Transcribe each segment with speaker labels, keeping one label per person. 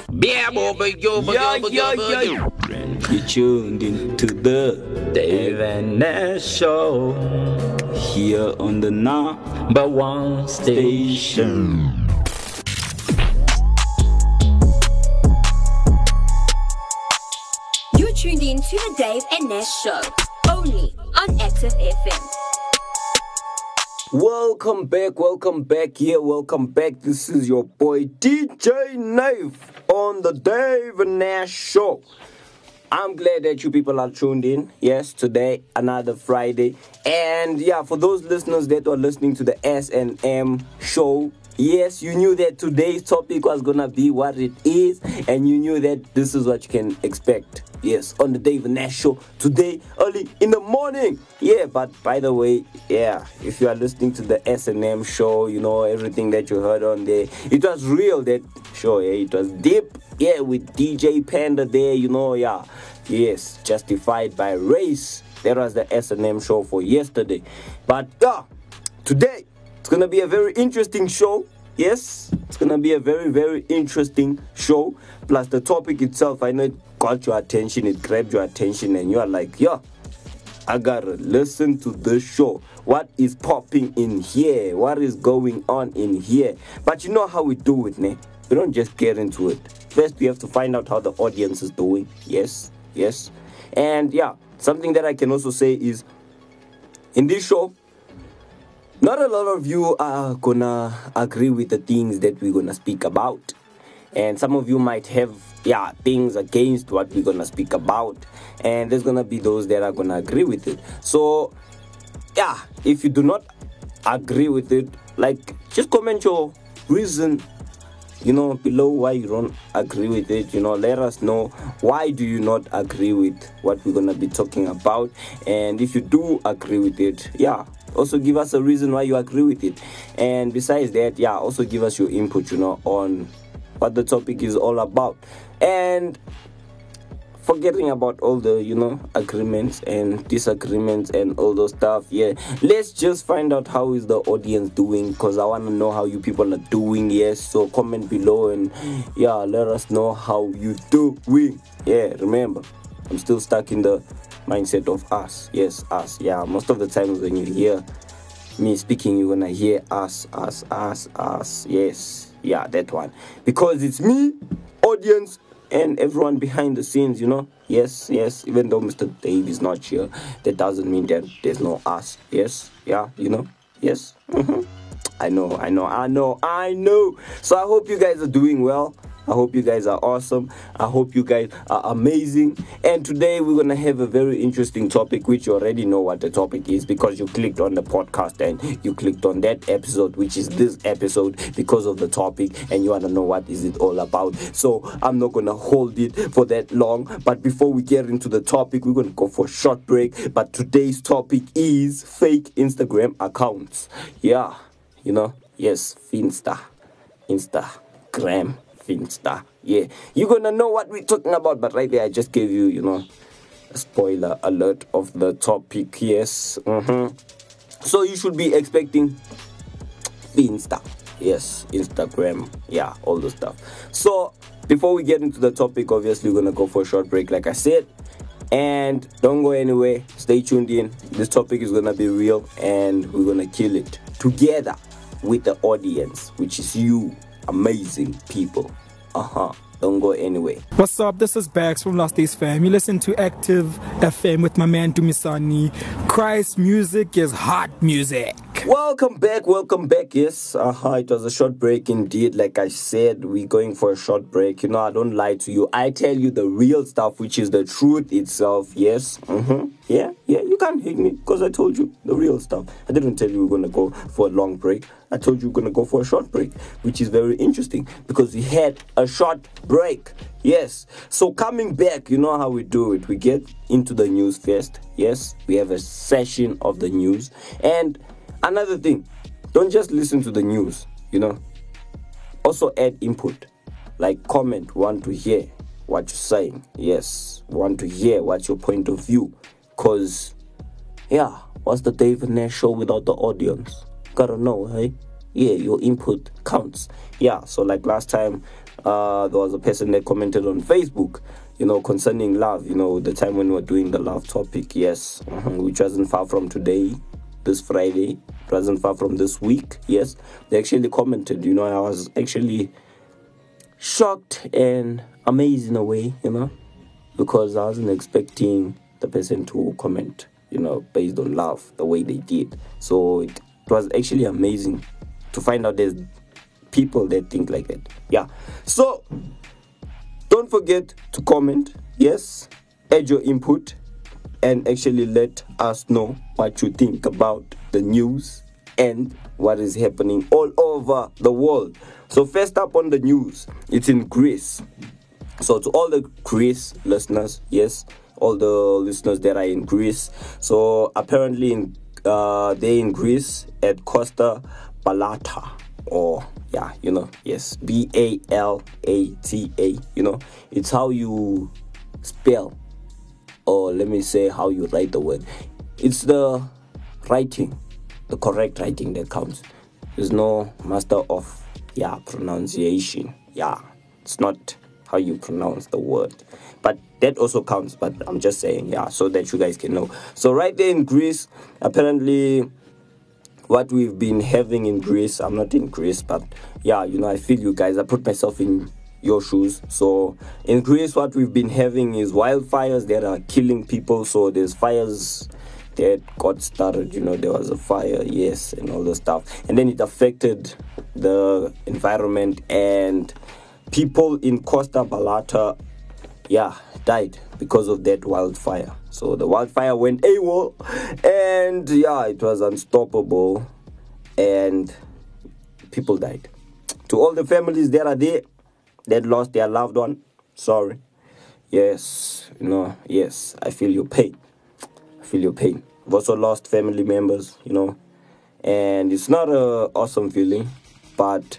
Speaker 1: Yeah,
Speaker 2: You tuned into the
Speaker 1: Dave and Nash Show,
Speaker 2: here on the
Speaker 1: number one station.
Speaker 3: You're tuned in to the Dave and Nash Show, only on Active FM.
Speaker 2: Welcome back, yeah, welcome back. This is your boy DJ Knife on the Dave and Nash Show. I'm glad that you people are tuned in. Yes, today, another Friday. And yeah, for those listeners that are listening to the S&M show, yes, you knew that today's topic was gonna be what it is, and you knew that this is what you can expect. Yes, on the Dave and Nash Show today, early in the morning. Yeah, but by the way, yeah, if you are listening to the S&M show, you know, everything that you heard on there, it was real, that show, yeah, it was deep, yeah, with DJ Panda there, you know, yeah, yes, justified by race. That was the S&M show for yesterday. But yeah, today, it's gonna be a very interesting show. Yes, it's gonna be a very, very interesting show. Plus the topic itself, I know it got your attention, it grabbed your attention, and you are like, yeah, I gotta listen to this show. What is popping in here? What is going on in here? But you know how we do it, ne? We don't just get into it. First, we have to find out how the audience is doing. Yes. And yeah, something that I can also say is, in this show, not a lot of you are gonna agree with the things that we're gonna speak about. And some of you might have, things against what we're gonna speak about. And there's gonna be those that are gonna agree with it. So, if you do not agree with it, like, just comment your reason, below why you don't agree with it. Let us know why do you not agree with what we're gonna be talking about. And if you do agree with it, also give us a reason why you agree with it. And besides that, also give us your input, on what the topic is all about. And forgetting about all the, agreements and disagreements and all those stuff, let's just find out how is the audience doing, because I want to know how you people are doing. Yes, so comment below and let us know how you doing. Remember, I'm still stuck in the mindset of us. Yes, us. Most of the times when you hear me speaking, you're gonna hear us. Yes, that one, because it's me, audience, and everyone behind the scenes. Yes, even though Mr. Dave is not here, that doesn't mean that there's no us. Yes, yes. I know. So I hope you guys are doing well. I hope you guys are awesome. I hope you guys are amazing. And today we're going to have a very interesting topic, which you already know what the topic is because you clicked on the podcast and you clicked on that episode, which is this episode, because of the topic, and you want to know what is it all about. So I'm not going to hold it for that long. But before we get into the topic, we're going to go for a short break. But today's topic is fake Instagram accounts. Yes, Instagram. Finsta. You're gonna know what we're talking about, but right there I just gave you, a spoiler alert of the topic. Yes. So you should be expecting Finsta. Yes, Instagram. All the stuff. So before we get into the topic, obviously we're gonna go for a short break, like I said. And don't go anywhere. Stay tuned in. This topic is gonna be real, and we're gonna kill it together with the audience, which is you. Amazing people. Don't go anywhere.
Speaker 4: What's up? This is Bax from Last Days Fam. You listen to Active FM with my man Dumisani. Christ music is hot music.
Speaker 2: Welcome back. Yes, it was a short break indeed. Like I said, we're going for a short break. I don't lie to you. I tell you the real stuff, which is the truth itself. Yes. You can't hate me because I told you the real stuff. I didn't tell you we're going to go for a long break. I told you we're going to go for a short break, which is very interesting because we had a short break. Yes. So coming back, you know how we do it. We get into the news first. Yes. We have a session of the news. And another thing, don't just listen to the news, Also add input. Like comment, want to hear what you're saying. Yes. Want to hear what's your point of view. Because, what's the Dave and Nash show without the audience? Gotta know, hey? Your input counts. So like last time, there was a person that commented on Facebook, concerning love, the time when we were doing the love topic, yes, which wasn't far from today, this Friday. It wasn't far from this week, yes. They actually commented, I was actually shocked and amazed in a way, because I wasn't expecting the person to comment, based on love, the way they did. So it was actually amazing to find out there's people that think like that. Yeah. So don't forget to comment, yes, add your input, and actually let us know what you think about the news and what is happening all over the world. So first up on the news, it's in Greece. So to all the Greece listeners, yes, all the listeners that are in Greece. So apparently they're in Greece at Costa Balata, or yes, Balata. It's how you spell, or let me say how you write the word. It's the writing, the correct writing that counts. There's no master of pronunciation. It's not how you pronounce the word, but that also counts. But I'm just saying, so that you guys can know. So right there in Greece, apparently what we've been having in Greece, I'm not in Greece, but I feel you guys, I put myself in your shoes. So in Greece, what we've been having is wildfires that are killing people. So there's fires that got started, there was a fire, yes, and all the stuff, and then it affected the environment, and people in Costa Balata died because of that wildfire. So the wildfire went AWOL, and it was unstoppable, and people died. To all the families that are there that lost their loved one, sorry. Yes, yes, I feel your pain. I've also lost family members, and it's not a awesome feeling, but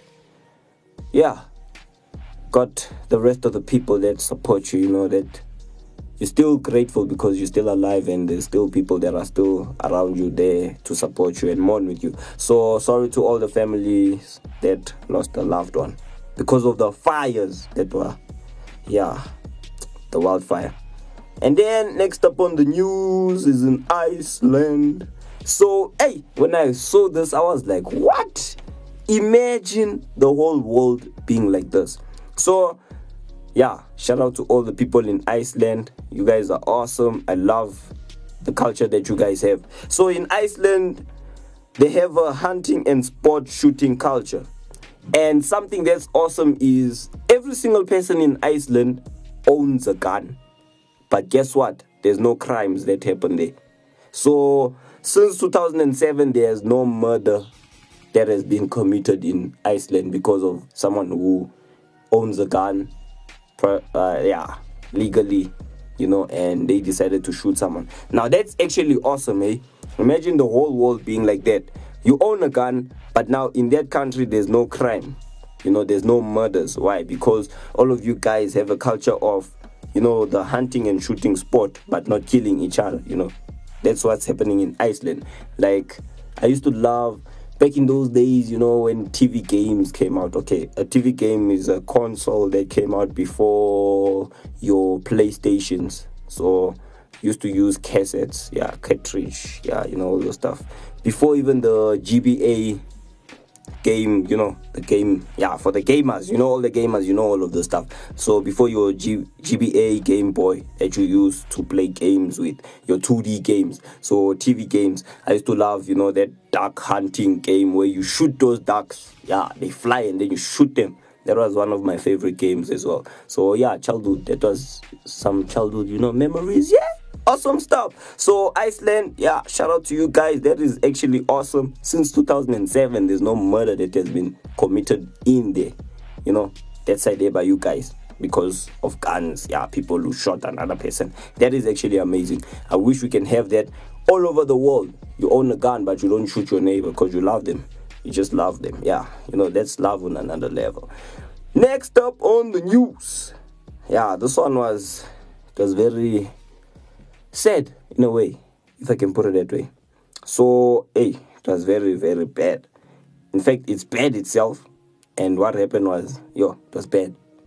Speaker 2: got the rest of the people that support you, that you're still grateful because you're still alive, and there's still people that are still around you there to support you and mourn with you. So sorry to all the families that lost a loved one because of the fires that were, the wildfire. And then next up on the news is in Iceland. So, when I saw this, I was like, what? Imagine the whole world being like this. So, shout out to all the people in Iceland. You guys are awesome. I love the culture that you guys have. So in Iceland, they have a hunting and sport shooting culture. And something that's awesome is every single person in Iceland owns a gun. But guess what? There's no crimes that happen there. So since 2007, there's no murder that has been committed in Iceland because of someone who owns a gun, legally, and they decided to shoot someone. Now that's actually awesome, eh? Imagine the whole world being like that. You own a gun, but now in that country there's no crime. There's no murders. Why? Because all of you guys have a culture of, the hunting and shooting sport, but not killing each other, That's what's happening in Iceland. Like, I used to love, back in those days, when TV games came out. Okay, a TV game is a console that came out before your PlayStations. So, used to use cassettes, cartridge, all those stuff. Before even the GBA game, the game, for the gamers, all the gamers, all of the stuff. So before your GBA Game Boy that you use to play games with, your 2D games, so TV games, I used to love, that duck hunting game where you shoot those ducks, they fly and then you shoot them. That was one of my favorite games as well. So childhood, that was some childhood, memories, awesome stuff. So Iceland, shout out to you guys. That is actually awesome. Since 2007, there's no murder that has been committed in there. That's idea by you guys because of guns. People who shot another person. That is actually amazing. I wish we can have that all over the world. You own a gun, but you don't shoot your neighbor because you love them. You just love them. That's love on another level. Next up on the news. This one was very sad in a way, if I can put it that way. So, it was very, very bad. In fact, it's bad itself. And what happened was, it was bad.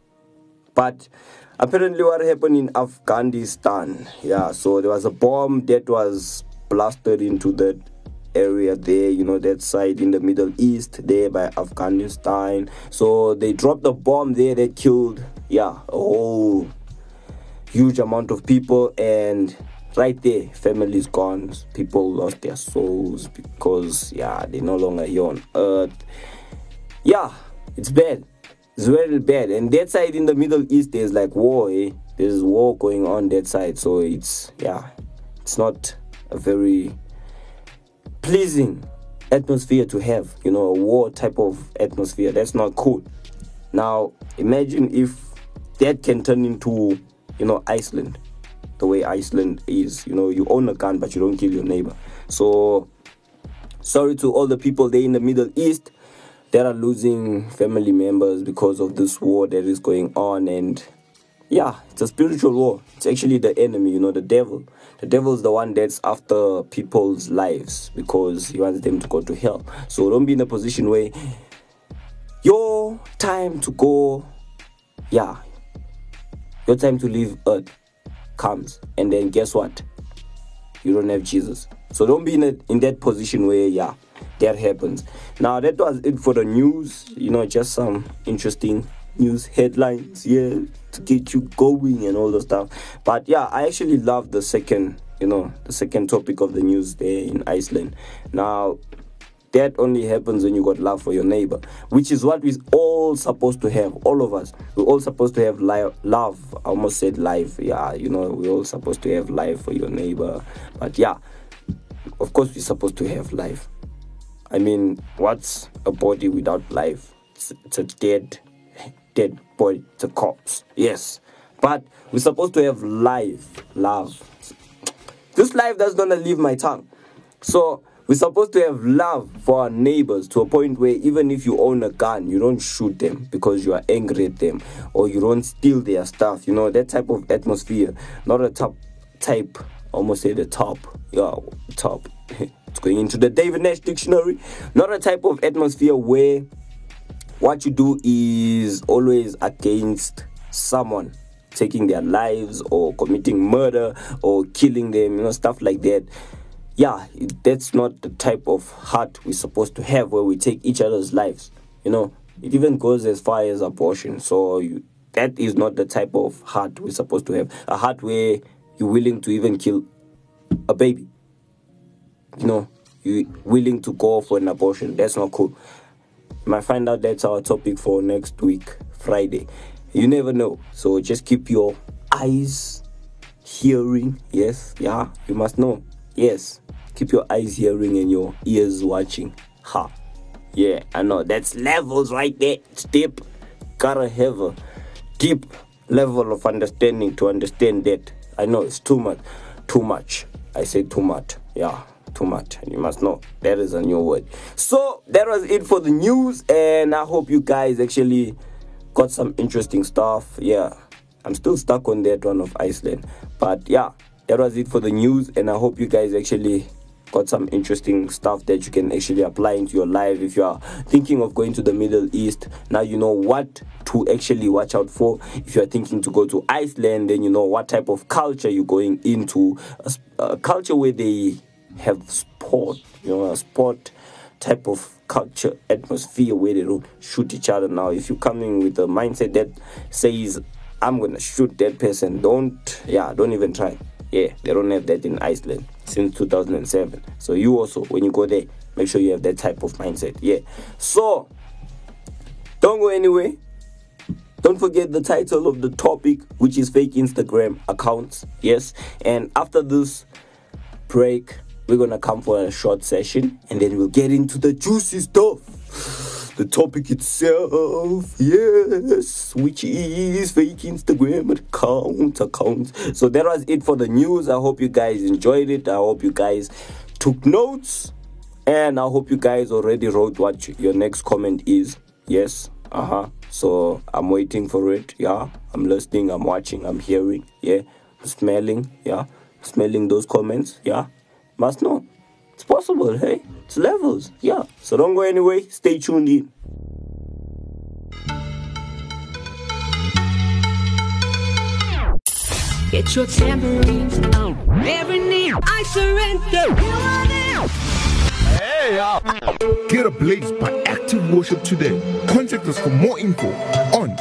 Speaker 2: But apparently what happened in Afghanistan, yeah, so there was a bomb that was blasted into that area there, that side in the Middle East there by Afghanistan. So they dropped a bomb there that killed, a whole huge amount of people, and right there, families gone, people lost their souls because, they're no longer here on earth. Yeah, it's bad. It's very bad. And that side in the Middle East, there's like war, There's war going on that side. So it's not a very pleasing atmosphere to have, a war type of atmosphere. That's not cool. Now, imagine if that can turn into, Iceland. The way Iceland is, you own a gun, but you don't kill your neighbor. So, sorry to all the people there in the Middle East that are losing family members because of this war that is going on. And it's a spiritual war. It's actually the enemy, the devil. The devil is the one that's after people's lives because he wants them to go to hell. So don't be in a position where your time to go, your time to leave earth comes, and then guess what? You don't have Jesus. So don't be in that position where that happens. Now that was it for the news. Just some interesting news headlines, to get you going and all the stuff. But I actually love the second topic of the news there in Iceland. Now that only happens when you got love for your neighbor, which is what we're all supposed to have. All of us, we're all supposed to have love. I almost said life. We're all supposed to have life for your neighbor. But of course we're supposed to have life. I mean, what's a body without life? It's a dead body. It's a corpse. Yes, but we're supposed to have love. This life does not leave my tongue. So we're supposed to have love for our neighbors to a point where even if you own a gun, you don't shoot them because you are angry at them, or you don't steal their stuff. That type of atmosphere. Not a type. Almost say the top. Top. It's going into the David Nash dictionary. Not a type of atmosphere where what you do is always against someone, taking their lives or committing murder or killing them, stuff like that. That's not the type of heart we're supposed to have where we take each other's lives. It even goes as far as abortion. So that is not the type of heart we're supposed to have. A heart where you're willing to even kill a baby. You're willing to go for an abortion. That's not cool. You might find out that's our topic for next week, Friday. You never know. So just keep your eyes hearing. Yes, you must know. Yes, keep your eyes hearing and your ears watching. I know. That's levels right there. It's deep. Gotta have a deep level of understanding to understand that. I know it's too much. I say too much. Too much, and you must know that is a new word. So that was it for the news, and I hope you guys actually got some interesting stuff. I'm still stuck on that one of Iceland, but that was it for the news, and I hope you guys actually got some interesting stuff that you can actually apply into your life. If you are thinking of going to the Middle East, now you know what to actually watch out for. If you are thinking to go to Iceland, then you know what type of culture you're going into, a culture where they have sport, a sport type of culture atmosphere where they don't shoot each other. Now if you're coming with a mindset that says I'm gonna shoot that person, don't even try. They don't have that in Iceland since 2007. So you also, when you go there, make sure you have that type of mindset. So don't go anywhere. Don't forget the title of the topic, which is fake Instagram accounts. Yes, and after this break, we're gonna come for a short session, and then we'll get into the juicy stuff. The topic itself, yes, which is fake Instagram accounts. So that was it for the news. I hope you guys enjoyed it. I hope you guys took notes, and I hope you guys already wrote what your next comment is. Yes, so I'm waiting for it. I'm listening, I'm watching, I'm hearing, I'm smelling, smelling those comments. Must know. It's possible, hey? It's levels, So don't go anyway. Stay tuned in.
Speaker 5: Get your tambourines out. Every knee, I surrender. You are there.
Speaker 6: Get ablaze by Active Worship today. Contact us for more info on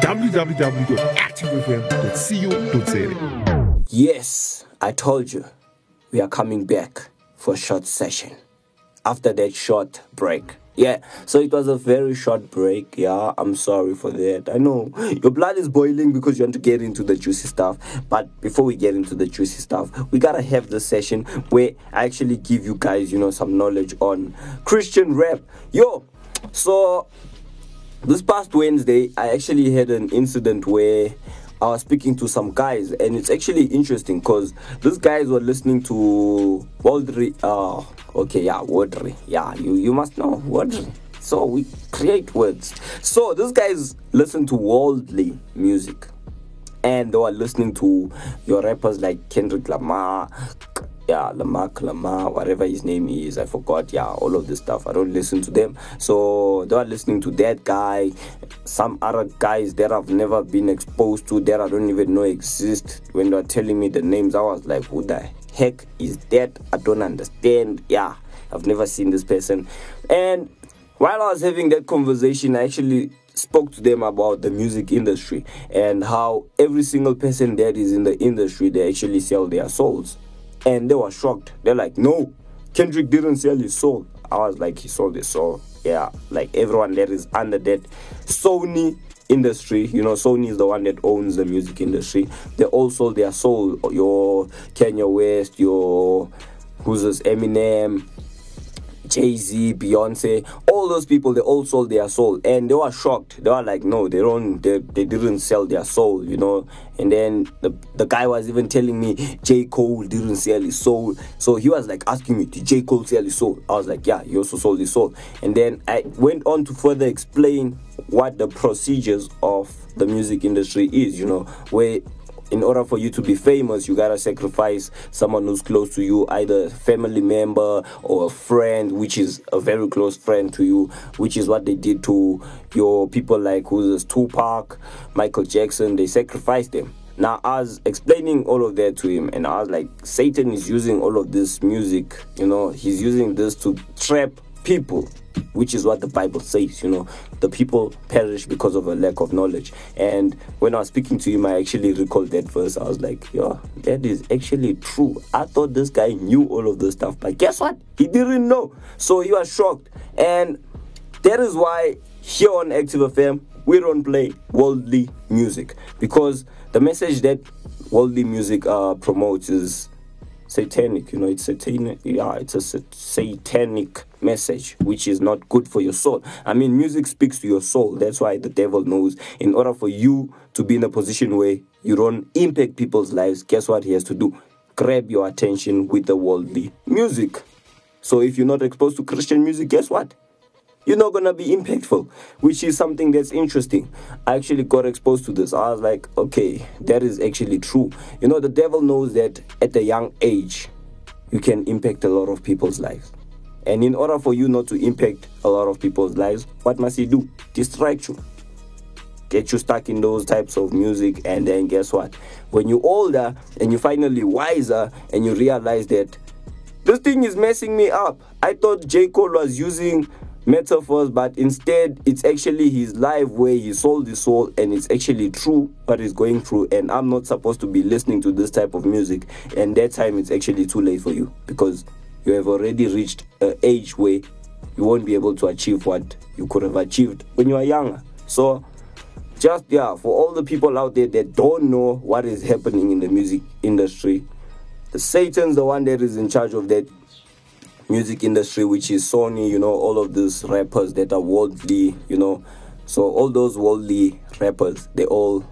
Speaker 6: www.activefm.co.za.
Speaker 2: Yes, I told you, we are coming back for a short session after that short break. Yeah, so it was a very short break. Yeah, I'm sorry for that. I know your blood is boiling because you want to get into the juicy stuff. But before we get into the juicy stuff, we gotta have the session where I actually give you guys, some knowledge on Christian rap. So this past Wednesday, I actually had an incident where I was speaking to some guys, and it's actually interesting because these guys were listening to Waldry. Wordry. Yeah, you must know Wordry. So we create words. So these guys listen to worldly music, and they were listening to your rappers like Kendrick Lamar, Lamar, whatever his name is, I forgot. Yeah, all of this stuff. I don't listen to them. So they are listening to that guy, some other guys that I've never been exposed to, that I don't even know exist. When they were telling me the names, I was like, who the heck is that? I don't understand. Yeah, I've never seen this person. And while I was having that conversation, I actually spoke to them about the music industry and how every single person that is in the industry, they actually sell their souls. And they were shocked. They're like, no, Kendrick didn't sell his soul. I was like, he sold his soul. Yeah, like everyone that is under that Sony industry, Sony is the one that owns the music industry. They all sold their soul. Your Kanye West, who's this, Eminem, Jay-Z, Beyonce, all those people, they all sold their soul, and they were shocked. They were like, no, they didn't sell their soul, And then the guy was even telling me J. Cole didn't sell his soul. So he was like asking me, did J. Cole sell his soul? I was like, yeah, he also sold his soul. And then I went on to further explain what the procedures of the music industry is, where in order for you to be famous, you gotta sacrifice someone who's close to you, either a family member or a friend, which is a very close friend to you, which is what they did to your people like who's Tupac, Michael Jackson. They sacrificed them. Now, I was explaining all of that to him, and I was like, Satan is using all of this music, he's using this to trap people, which is what the Bible says, the people perish because of a lack of knowledge. And when I was speaking to him, I actually recalled that verse. I was like, that is actually true. I thought this guy knew all of this stuff, but guess what? He didn't know. So he was shocked. And that is why here on Active FM, we don't play worldly music, because the message that worldly music promotes is satanic. It's satanic. Yeah, it's a satanic message, which is not good for your soul. I mean, music speaks to your soul. That's why the devil knows, in order for you to be in a position where you don't impact people's lives, guess what he has to do? Grab your attention with the worldly music. So if you're not exposed to Christian music, guess what? You're not going to be impactful, which is something that's interesting. I actually got exposed to this. I was like, okay, that is actually true. The devil knows that at a young age, you can impact a lot of people's lives. And in order for you not to impact a lot of people's lives, what must he do? Distract you. Get you stuck in those types of music, and then guess what? When you're older and you're finally wiser and you realize that this thing is messing me up. I thought J. Cole was using metaphors, but instead it's actually his life where he sold his soul, and it's actually true what he's going through, and I'm not supposed to be listening to this type of music. And that time it's actually too late for you, because you have already reached an age where you won't be able to achieve what you could have achieved when you were younger. So just for all the people out there that don't know what is happening in the music industry, the Satan's the one that is in charge of that music industry, which is Sony, all of these rappers that are worldly, so all those worldly rappers, they all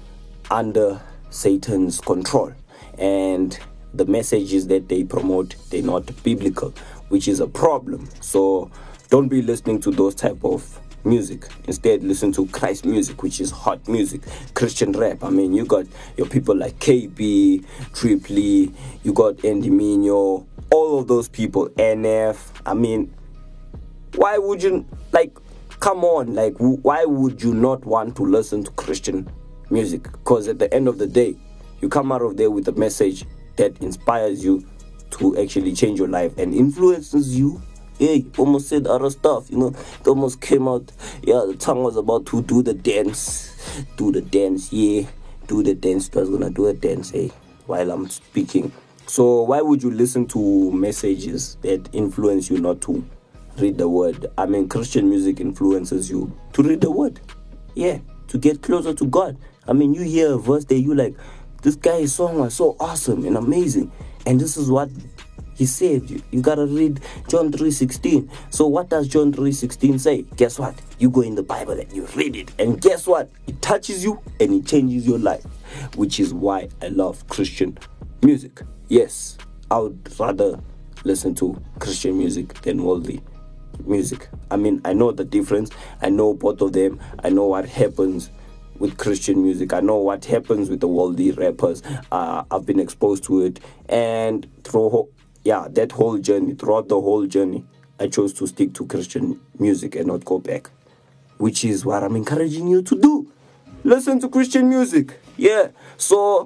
Speaker 2: under Satan's control, and the messages that they promote, they're not biblical, which is a problem. So don't be listening to those type of music. Instead, listen to Christ music, which is hot music, Christian rap. I mean, you got your people like KB, Triple, you got Andy Mineo, all of those people, NF. I mean, why would you, come on, why would you not want to listen to Christian music? Because at the end of the day, you come out of there with a message that inspires you to actually change your life and influences you. Hey, almost said other stuff, you know. It almost came out. Yeah, the tongue was about to do the dance. Do the dance, yeah. Do the dance. I was gonna do a dance, hey, while I'm speaking. So why would you listen to messages that influence you not to read the word? I mean, Christian music influences you to read the word. Yeah, to get closer to God. I mean, you hear a verse that you like, this guy's song was so awesome and amazing. And this is what he said. You gotta read John 3:16. So what does John 3:16 say? Guess what? You go in the Bible and you read it. And guess what? It touches you and it changes your life. Which is why I love Christian music. Yes, I would rather listen to Christian music than worldly music. I mean, I know the difference. I know both of them. I know what happens with Christian music. I know what happens with the worldly rappers. I've been exposed to it. And throughout the whole journey, I chose to stick to Christian music and not go back. Which is what I'm encouraging you to do. Listen to Christian music. Yeah. So,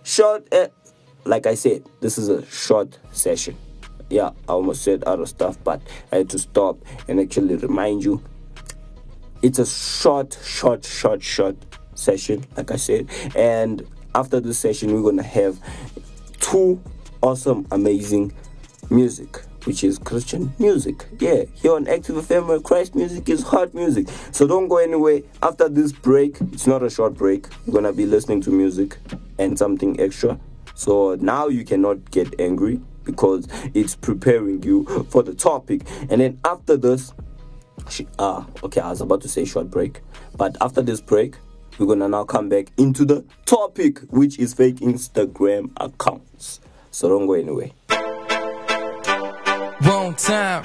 Speaker 2: like I said, this is a short session. Yeah, I almost said other stuff, but I had to stop and actually remind you. It's a short session, like I said. And after this session, we're going to have 2 awesome, amazing music, which is Christian music. Yeah, here on Active FM, where Christ music is hot music. So don't go anywhere. After this break, it's not a short break. We're going to be listening to music and something extra. So now you cannot get angry because it's preparing you for the topic. And then after this, I was about to say short break. But after this break, we're going to now come back into the topic, which is fake Instagram accounts. So don't go anywhere.
Speaker 7: One time.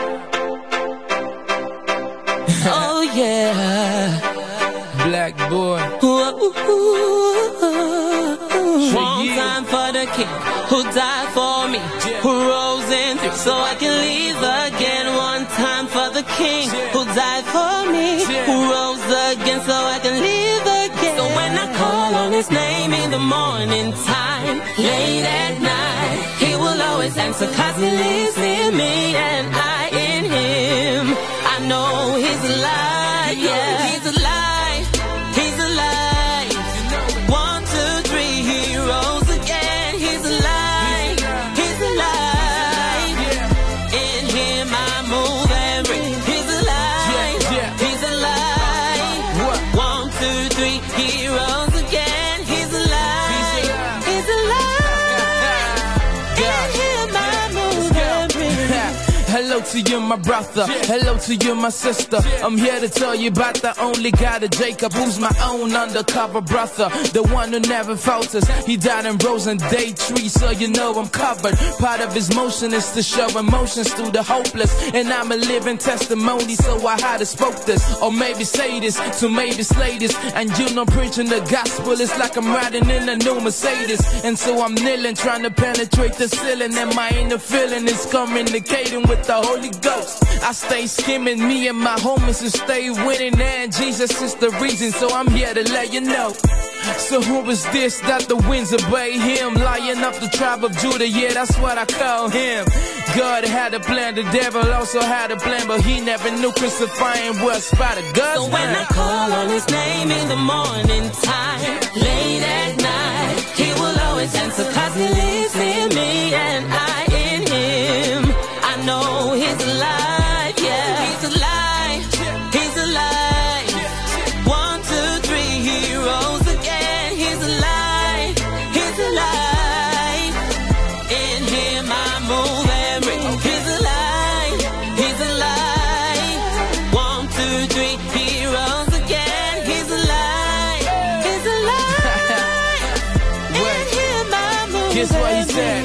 Speaker 7: Oh yeah, black boy. One time for the king who died for me, who rose in through so I can live again. One time for the king who died for me, who rose again so I can live again. So when I call on his name in the morning time, late at night, he will always answer 'cause he lives in me and I in him. I know he's alive, yeah, he's alive, he's alive. 1, 2, 3, he rose again. He's alive, he's alive. In him I move and breathe. He's alive, he's alive. 1, 2, 3, he rose again. He's alive, he's alive. In him I move and breathe. Hello to you, my brother. Hello to you, my sister. I'm here to tell you about the only God of Jacob, who's my own undercover brother, the one who never falters. He died and rose on day 3, so you know I'm covered. Part of his motion is to show emotions to the hopeless, and I'm a living testimony, so I had to spoke this, or maybe say this, to maybe slay this. And you know, preaching the gospel, it's like I'm riding in a new Mercedes. And so I'm kneeling, trying to penetrate the ceiling, and my inner feeling is communicating with the Holy Ghost. I stay skimming, me and my homies who stay winning, and Jesus is the reason, so I'm here to let you know. So who is this that the winds obey him? Lion of the tribe of Judah, yeah, that's what I call him. God had a plan, the devil also had a plan, but he never knew crucifying was part of God's plan. So when I call on his name in the morning time, late at night, he will always answer 'cause he lives in me and I in him. I know he's alive, yeah, he's alive, he's alive. 1, 2, 3, he rose again. He's alive, he's alive. In him I move and breathe. He's alive, he's alive. 1, 2, 3, he rose again. He's alive, he's alive. In him I move. Guess what he said?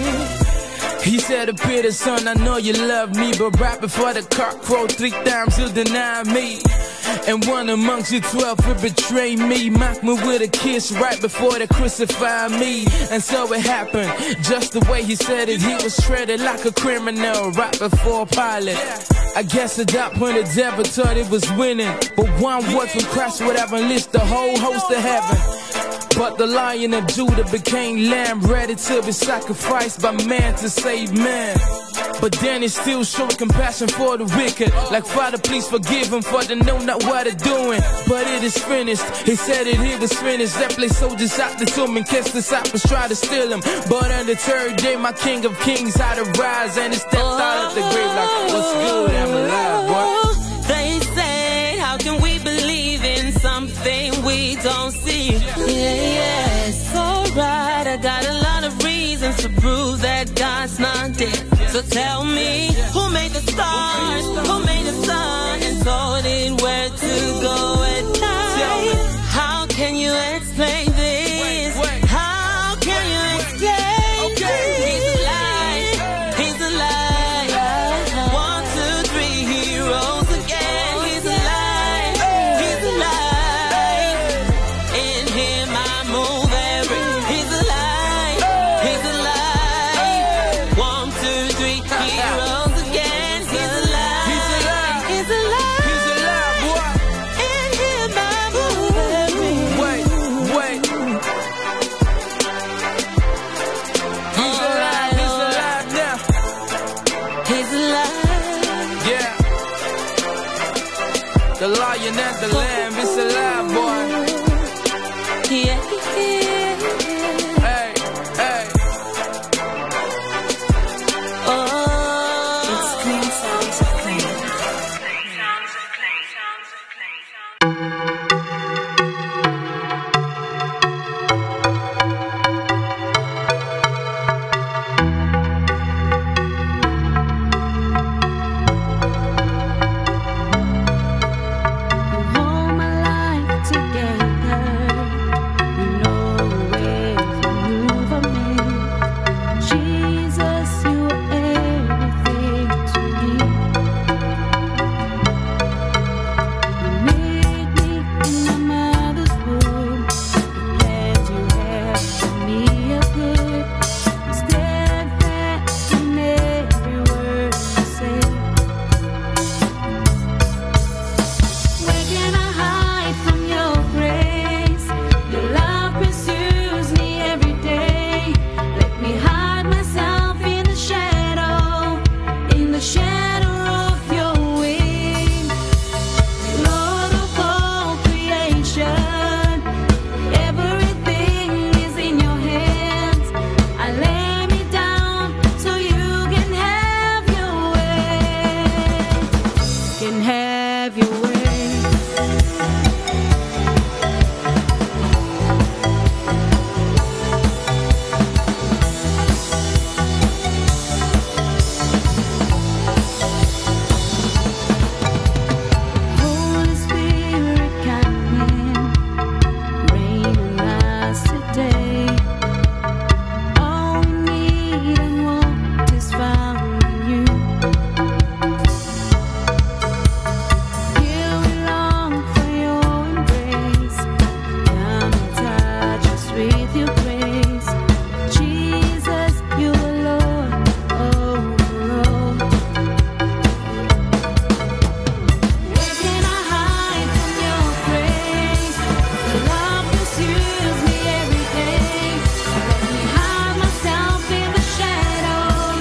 Speaker 7: He said to Peter, son, I know you love me, but right before the cock crowed 3 times, you'll deny me. And one amongst you 12 will betray me, mock me with a kiss right before they crucify me. And so it happened, just the way he said it. He was shredded like a criminal right before Pilate. I guess at that point the devil thought it was winning, but one word from Christ would have unleashed the whole host of heaven.
Speaker 8: But the Lion of Judah became lamb, ready to be sacrificed by man to save man. But then he still showed compassion for the wicked. Like, Father, please forgive them, for they know not what they're doing. But it is finished. He said it was finished. That place soldiers out the tomb and catch disciples try to steal him. But on the third day, my King of Kings had to rise, and he stepped out of the grave like, what's good, I'm alive, boy.
Speaker 7: They say, how can we believe in something we don't see? Yeah, it's alright. I got a lot of reasons to prove that God's not dead. So tell me, who made the stars? Who made the sun? And told it where to go at night? How can you explain this? How can you explain this? He's alive. He's alive. 1, 2, 3, he rose again. He's alive. He's alive. In him I move every. He's alive. He's alive. 1, 2, 3, he rose again. He's alive. He's alive. He's alive.
Speaker 8: He's alive, boy.
Speaker 7: In him I move every.
Speaker 8: Wait. He's alive. He's alive now.
Speaker 7: He's alive.
Speaker 8: Yeah. The Lion and the Lamb is alive, boy.
Speaker 7: Yeah.
Speaker 8: Hey.
Speaker 7: Oh.
Speaker 3: It's clean sounds of clean.
Speaker 9: Hold my life together. You know where to move on me. Jesus, you are everything to me. You made me in my mother's womb. The plans you have for me are good. I'm steadfast in every word you say. Where can I hide from your grace? Your love pursues me every day. Let me hide myself in the shadow of your wing. Lord of all creation, everything is in your hands. I lay me down so you can have your way. Can have your way. Holy Spirit, come in, reign in us today. All we need and want is found in you. Here we long for your embrace. Come and touch us with your grace. Jesus, you are Lord over all. Where can I hide from your grace? Your love pursues me every day. Let me hide myself in the shadow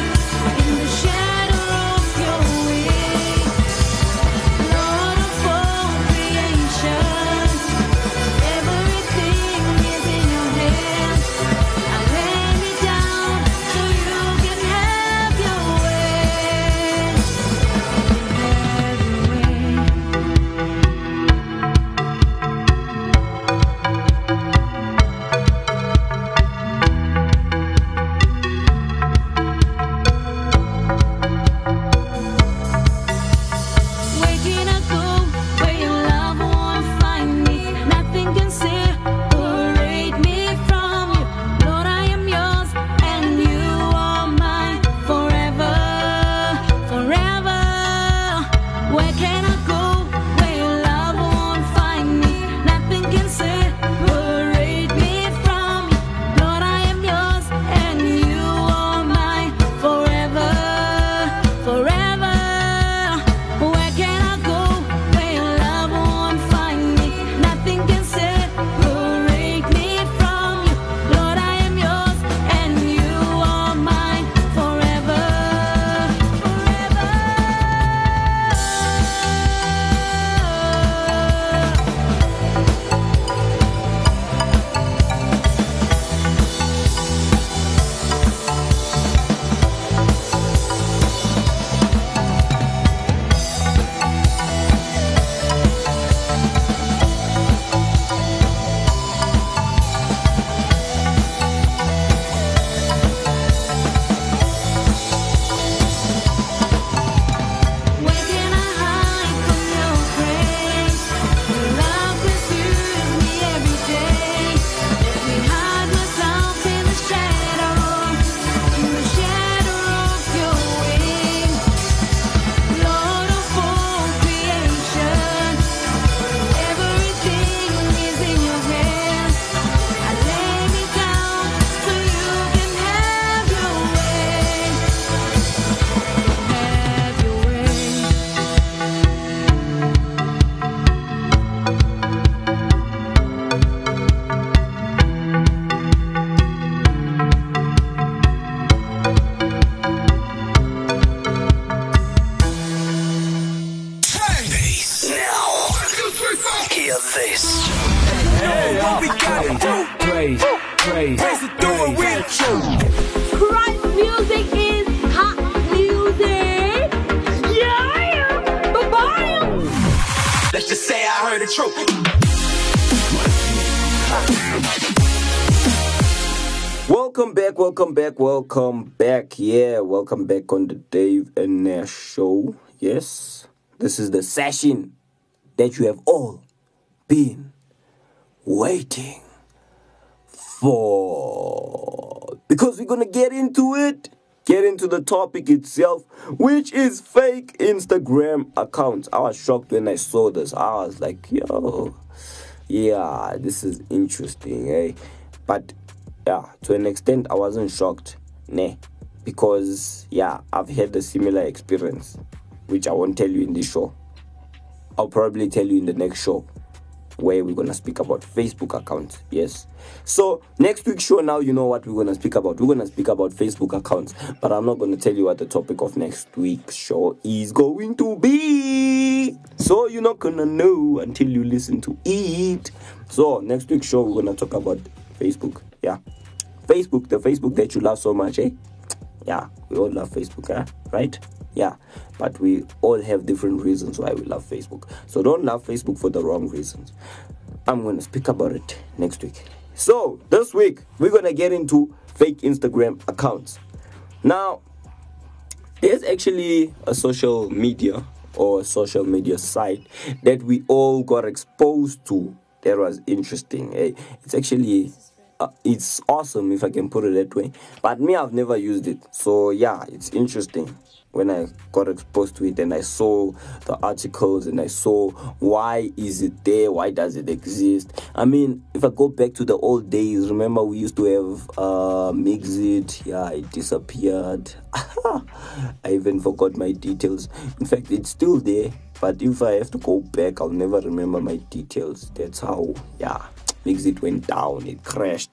Speaker 9: of your wing. Lord of all creation, everything is in your hands.
Speaker 8: Dre.
Speaker 3: Christ music is hot music. Yeah, bye-bye.
Speaker 10: Let's just say I heard the truth.
Speaker 2: Welcome back. Yeah, welcome back on the Dave and Nash show. Yes, this is the session that you have all been waiting for. Because we're gonna get into the topic itself, which is fake Instagram accounts. I was shocked when I saw this. I was like, yo, yeah, this is interesting, eh? But yeah, to an extent, I wasn't shocked, because yeah, I've had a similar experience, which I won't tell you in this show. I'll probably tell you in the next show, where we're gonna speak about Facebook accounts. Yes. So next week's show, now you know what we're gonna speak about. We're gonna speak about Facebook accounts, but I'm not gonna tell you what the topic of next week's show is going to be. So you're not gonna know until you listen to it. So next week's show, we're gonna talk about Facebook. Yeah, Facebook, the Facebook that you love so much, eh? Yeah, we all love Facebook, right? Yeah, but we all have different reasons why we love Facebook. So don't love Facebook for the wrong reasons. I'm going to speak about it next week. So this week, we're going to get into fake Instagram accounts. Now, there's actually a social media site that we all got exposed to that was interesting. Eh? It's actually... it's awesome, if I can put it that way. But me, I've never used it. So yeah, it's interesting when I got exposed to it and I saw the articles and I saw why is it there, why does it exist. I mean, if I go back to the old days, remember we used to have Mixit. Yeah, it disappeared. I even forgot my details. In fact, it's still there, but if I have to go back, I'll never remember my details. That's how, yeah, Mixit went down, it crashed.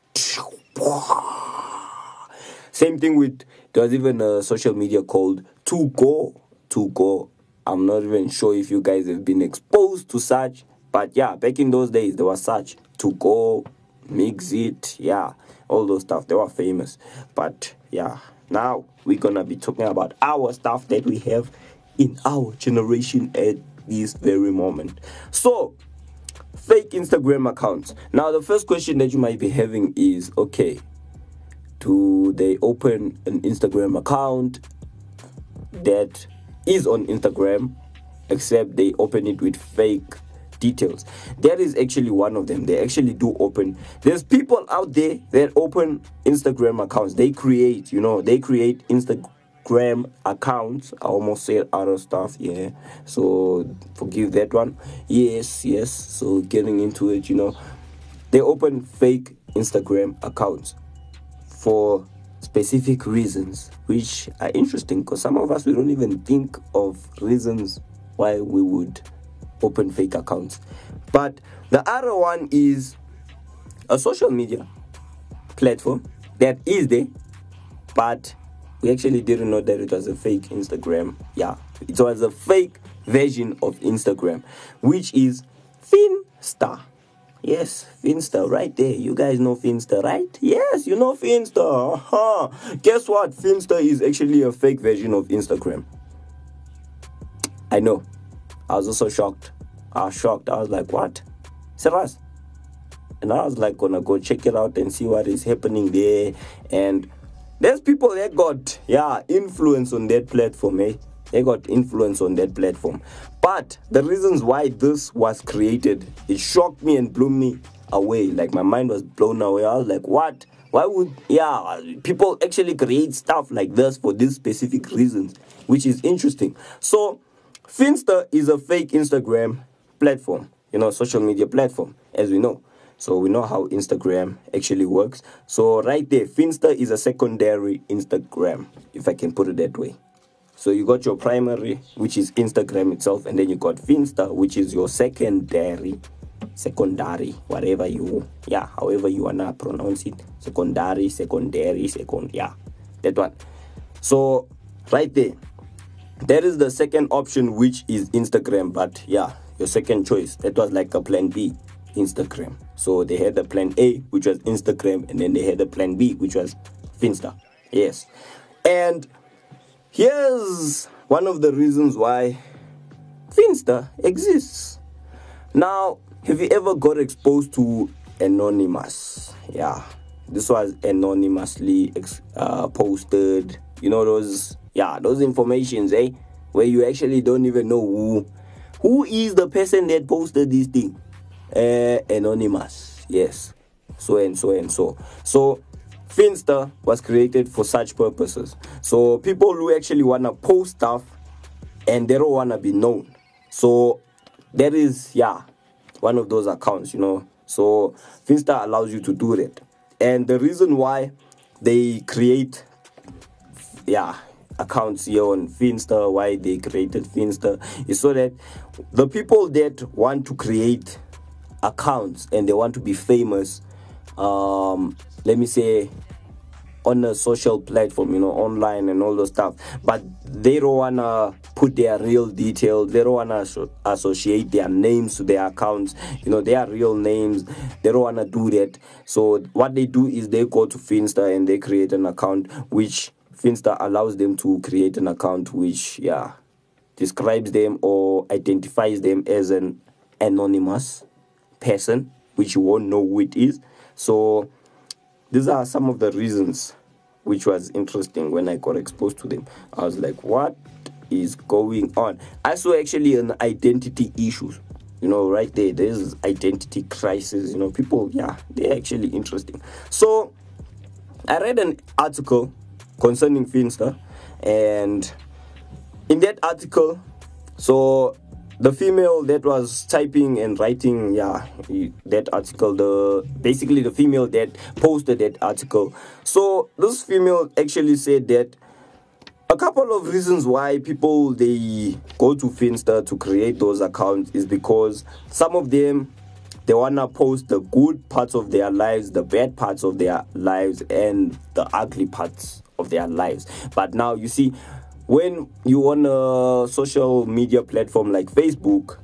Speaker 2: Same thing with, there was even a social media called 2Go. I'm not even sure if you guys have been exposed to such, but yeah, back in those days there was such. 2Go, Mixit, yeah, all those stuff, they were famous. But yeah, now we're gonna be talking about our stuff that we have in our generation at this very moment. So, fake Instagram accounts. Now, the first question that you might be having is, okay, do they open an Instagram account that is on Instagram, except they open it with fake details? That is actually one of them. They actually do open. There's people out there that open Instagram accounts. They create Instagram accounts. I almost said other stuff, yeah, so forgive that one. Yes, so getting into it, they open fake Instagram accounts for specific reasons, which are interesting, because some of us, we don't even think of reasons why we would open fake accounts. But the other one is a social media platform that is there, but we actually didn't know that it was a fake Instagram. Yeah, it was a fake version of Instagram, which is Finsta. Yes, Finsta, right there. You guys know Finsta, right? Yes, you know Finsta. Guess what? Finsta is actually a fake version of Instagram. I know. I was also shocked. I was like, what? Serious? And I was like, gonna go check it out and see what is happening there. And there's people that got, influence on that platform, eh? They got influence on that platform. But the reasons why this was created, it shocked me and blew me away. Like, my mind was blown away. I was like, what? Why would, people actually create stuff like this for these specific reasons, which is interesting. So, Finsta is a fake Instagram platform, social media platform, as we know. So we know how Instagram actually works. So right there, Finsta is a secondary Instagram, if I can put it that way. So you got your primary, which is Instagram itself, and then you got Finsta, which is your secondary, however you wanna pronounce it. Secondary, that one. So right there, that is the second option, which is Instagram. But yeah, your second choice, that was like a plan B. Instagram. So they had the plan A, which was Instagram, and then they had the plan B, which was Finsta. Yes. And here's one of the reasons why Finsta exists. Now, have you ever got exposed to Anonymous? Yeah, this was anonymously posted. You know those informations, where you actually don't even know who is the person that posted this thing. Anonymous, yes, so and so and so. So Finsta was created for such purposes. So people who actually want to post stuff and they don't want to be known. So that is, one of those accounts, So Finsta allows you to do that. And the reason why they create, accounts here on Finsta, why they created Finsta, is so that the people that want to create accounts and they want to be famous, let me say, on a social platform, online and all those stuff, but they don't want to put their real details, they don't want to associate their names to their accounts, their real names, they don't want to do that. So what they do is they go to Finsta and they create an account, which Finsta allows them to create an account which, describes them or identifies them as an anonymous person, which you won't know who it is. So these are some of the reasons which was interesting when I got exposed to them. I was like, what is going on? I saw actually an identity issues, right there. There's identity crisis, people, they're actually interesting. So I read an article concerning Finsta, and in that article, so the female that was typing and writing, that article, basically the female that posted that article. So this female actually said that a couple of reasons why people, they go to Finsta to create those accounts is because some of them, they want to post the good parts of their lives, the bad parts of their lives, and the ugly parts of their lives. But now, you see, when you on a social media platform like Facebook,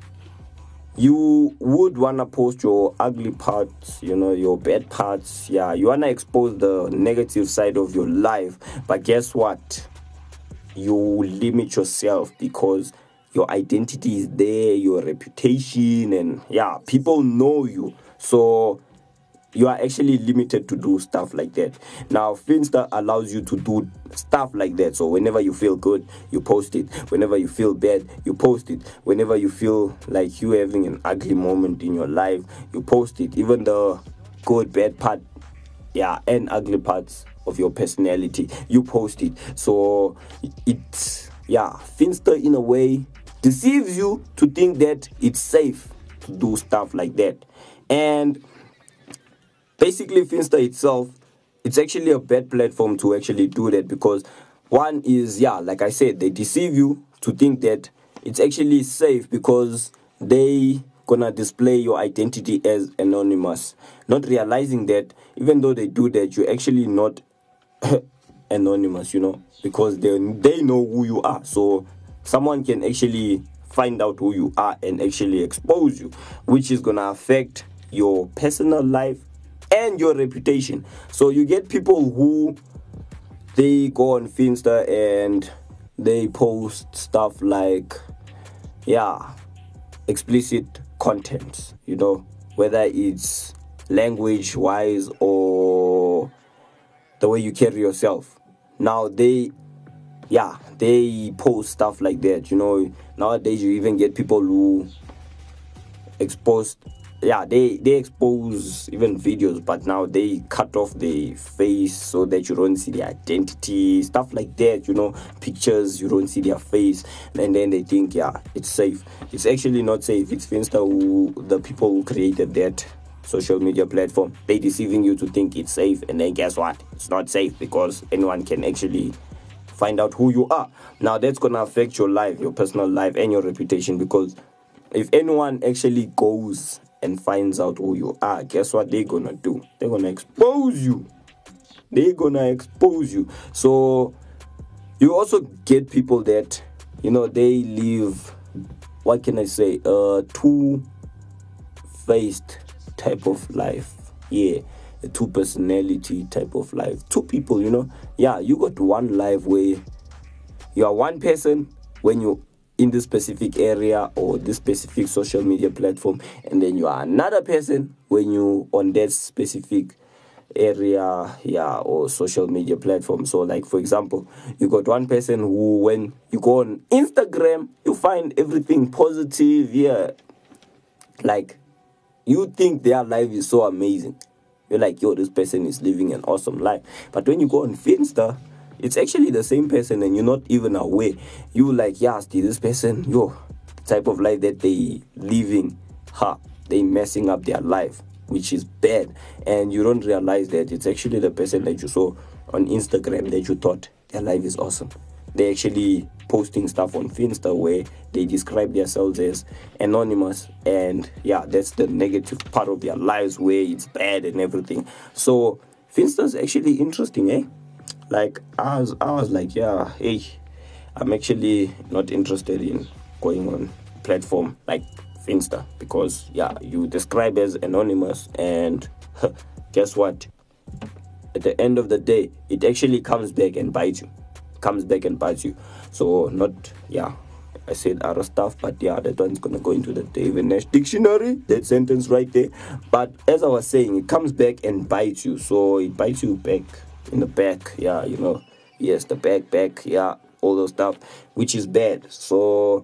Speaker 2: you would want to post your ugly parts, your bad parts. Yeah, you want to expose the negative side of your life. But guess what? You limit yourself because your identity is there, your reputation, and people know you. So you are actually limited to do stuff like that. Now, Finsta allows you to do stuff like that. So whenever you feel good, you post it. Whenever you feel bad, you post it. Whenever you feel like you're having an ugly moment in your life, you post it. Even the good, bad part, and ugly parts of your personality, you post it. So it's, Finsta in a way deceives you to think that it's safe to do stuff like that. And basically, Finsta itself, it's actually a bad platform to actually do that because one is, like I said, they deceive you to think that it's actually safe because they gonna display your identity as anonymous, not realizing that even though they do that, you're actually not anonymous, because they know who you are. So someone can actually find out who you are and actually expose you, which is gonna affect your personal life and your reputation. So you get people who, they go on Finsta and they post stuff like, explicit content, whether it's language wise or the way you carry yourself. Now they post stuff like that, Nowadays you even get people who expose, they expose even videos, but now they cut off their face so that you don't see their identity, stuff like that, pictures, you don't see their face, and then they think, it's safe. It's actually not safe. It's Finsta the people who created that social media platform, they deceiving you to think it's safe, and then guess what? It's not safe because anyone can actually find out who you are. Now that's gonna affect your life, your personal life, and your reputation, because if anyone actually goes and finds out who you are, guess what they're gonna do? They're gonna expose you. So you also get people that, they live, what can I say, two-faced type of life. Yeah, a two personality type of life. Two people, you know. Yeah, you got one life where you are one person when you in this specific area or this specific social media platform, and then you are another person when you on that specific area, yeah, or social media platform. So like, for example, you got one person who, when you go on Instagram, you find everything positive, yeah, like you think their life is so amazing. You're like, yo, this person is living an awesome life. But when you go on Finsta, it's actually the same person and you're not even aware. You like, yeah, see this person, yo, the type of life that they living, they messing up their life, which is bad. And you don't realize that it's actually the person that you saw on Instagram that you thought their life is awesome. They're actually posting stuff on Finsta where they describe themselves as anonymous, and yeah, that's the negative part of their lives where it's bad and everything. So Finsta's actually interesting, eh? Like I was like, yeah, hey, I'm actually not interested in going on platform like Finsta because yeah, you describe as anonymous, and guess what? At the end of the day, it actually comes back and bites you. So not, yeah, I said other stuff, but yeah, that one's gonna go into the Dave and Nash dictionary, that sentence right there. But as I was saying, it comes back and bites you. So it bites you back in the back, yeah, you know, yes, the back, yeah, all those stuff, which is bad. So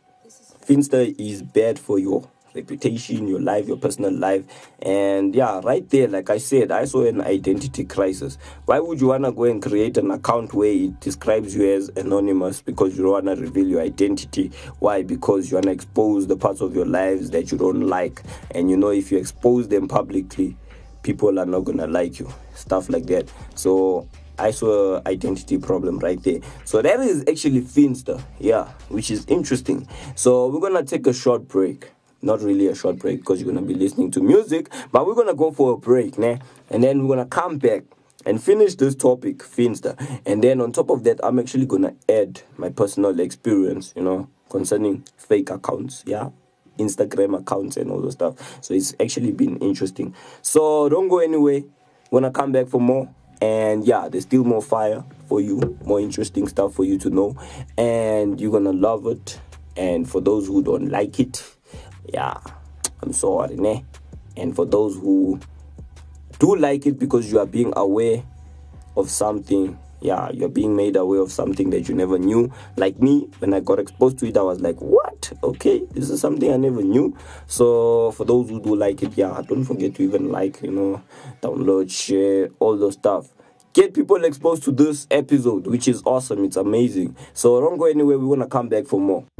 Speaker 2: Finsta is bad for your reputation, your life, your personal life. And yeah, right there, like I said, I saw an identity crisis. Why would you want to go and create an account where it describes you as anonymous? Because you don't want to reveal your identity. Why? Because you want to expose the parts of your lives that you don't like. And you know, if you expose them publicly, people are not going to like you. Stuff like that. So I saw an identity problem right there. So that is actually Finsta, yeah, which is interesting. So we're going to take a short break. Not really a short break because you're going to be listening to music, but we're going to go for a break, né? And then we're going to come back and finish this topic, Finsta. And then on top of that, I'm actually going to add my personal experience, you know, concerning fake accounts, yeah, Instagram accounts and all those stuff. So it's actually been interesting. So don't go anywhere. We're going to come back for more. And yeah, there's still more fire for you, more interesting stuff for you to know. And you're going to love it. And for those who don't like it, yeah, I'm sorry, ne? And for those who do like it because you are being aware of something, yeah, you're being made aware of something that you never knew. Like me, when I got exposed to it, I was like, what? Okay, this is something I never knew. So for those who do like it, yeah, don't forget to even like, you know, download, share, all those stuff. Get people exposed to this episode, which is awesome. It's amazing. So don't go anywhere. We want to come back for more.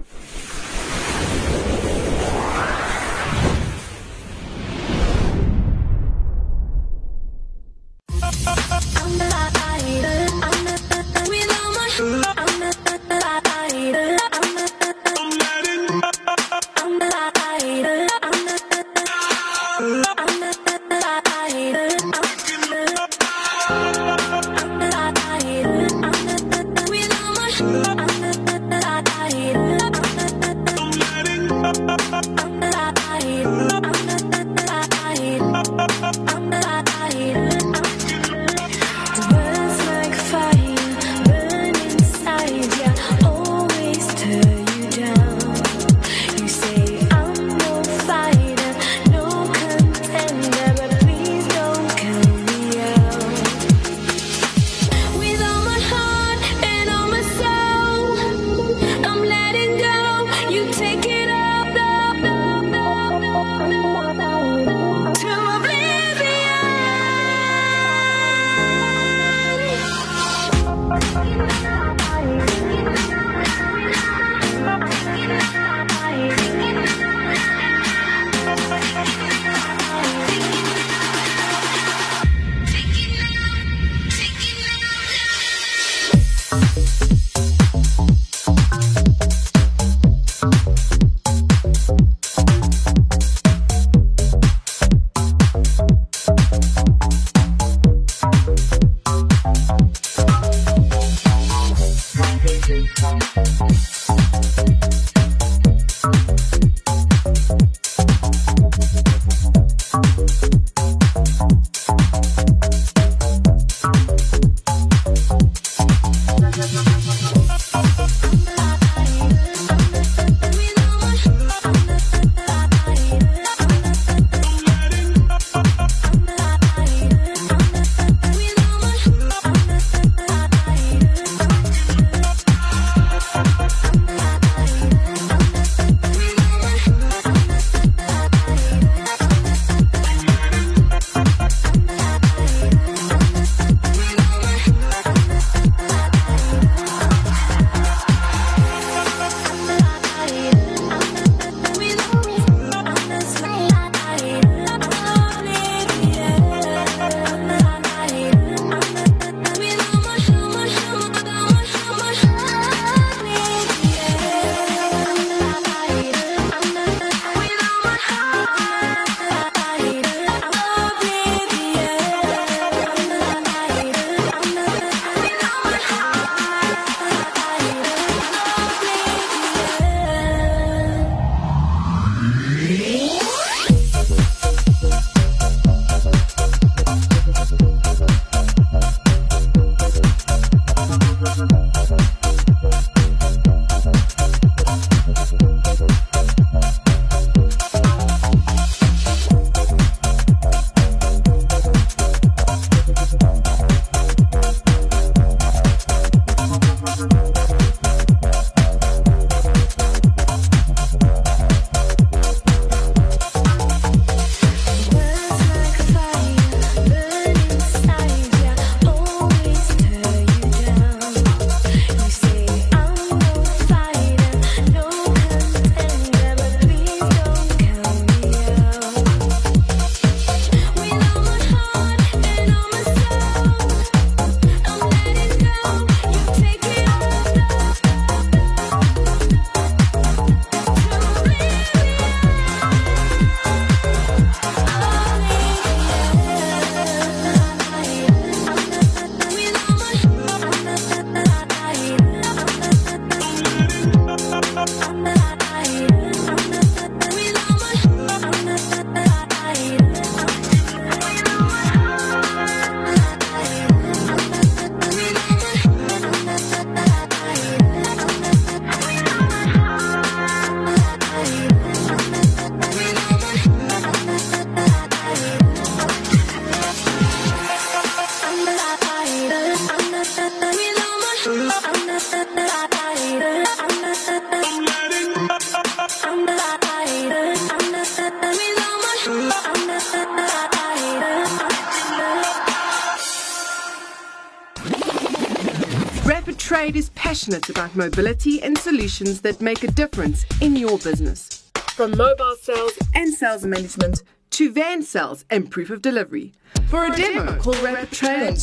Speaker 10: Rapid Trade is passionate about mobility and solutions that make a difference in your business. From mobile sales and sales management to van sales and proof of delivery. For a demo, call Rapid Trade on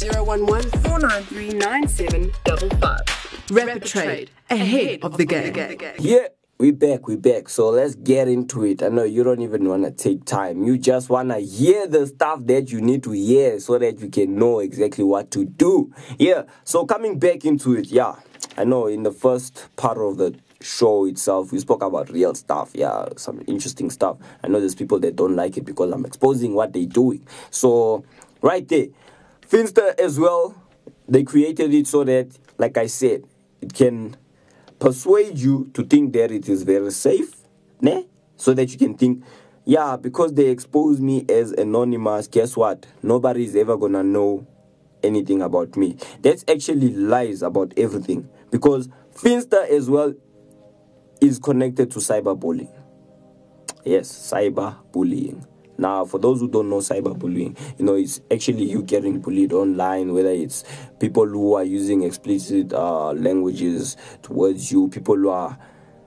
Speaker 10: 011-493-9755. Rapid Trade, ahead of the game.
Speaker 2: Yeah, we're back. So let's get into it. I know you don't even want to take time. You just want to hear the stuff that you need to hear so that you can know exactly what to do. Yeah, so coming back into it, yeah. I know in the first part of the show itself, we spoke about real stuff, yeah, some interesting stuff. I know there's people that don't like it because I'm exposing what they're doing. So, right there, Finsta as well, they created it so that, like I said, it can persuade you to think that it is very safe, né? So that you can think, yeah, because they expose me as anonymous, guess what? Nobody is ever gonna know anything about me. That's actually lies about everything. Because Finsta as well is connected to cyberbullying. Yes, cyberbullying. Now, for those who don't know cyberbullying, it's actually you getting bullied online, whether it's people who are using explicit languages towards you, people who are,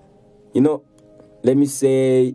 Speaker 2: let me say,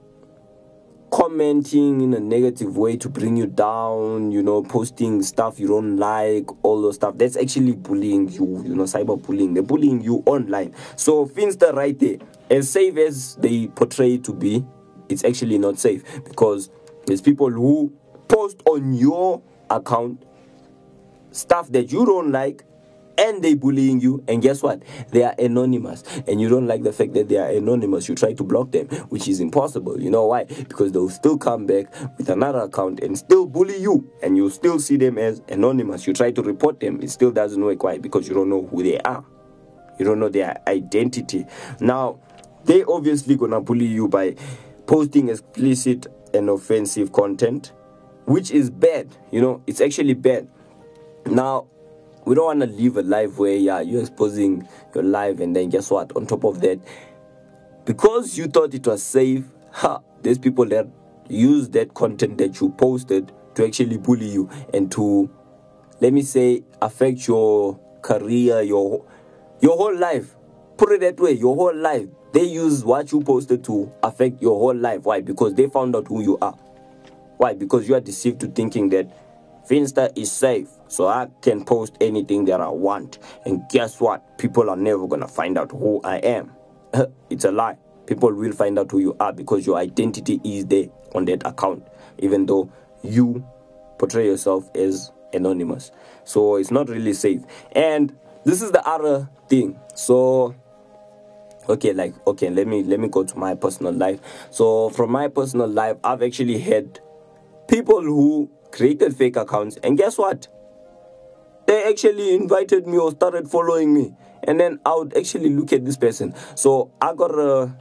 Speaker 2: commenting in a negative way to bring you down, posting stuff you don't like, all those stuff. That's actually bullying you, cyberbullying. They're bullying you online. So Finsta right there, as safe as they portray it to be, it's actually not safe because there's people who post on your account stuff that you don't like and they bullying you, and guess what? They are anonymous, and you don't like the fact that they are anonymous. You try to block them, which is impossible. You know why? Because they'll still come back with another account and still bully you, and you still see them as anonymous. You try to report them, it still doesn't work. Why? Because you don't know who they are. You don't know their identity. Now, they obviously gonna bully you by posting explicit and offensive content, which is bad. It's actually bad. Now, we don't want to live a life where, you're exposing your life, and then guess what? On top of that, because you thought it was safe, there's people that use that content that you posted to actually bully you and to, let me say, affect your career, your whole life. Put it that way, your whole life. They use what you posted to affect your whole life. Why? Because they found out who you are. Why? Because you are deceived to thinking that Finsta is safe, so I can post anything that I want. And guess what? People are never going to find out who I am. It's a lie. People will find out who you are because your identity is there on that account, even though you portray yourself as anonymous. So it's not really safe. And this is the other thing. So let me go to my personal life. So from my personal life, I've actually had people who created fake accounts, and guess what? They actually invited me or started following me, and then I would actually look at this person. So I got a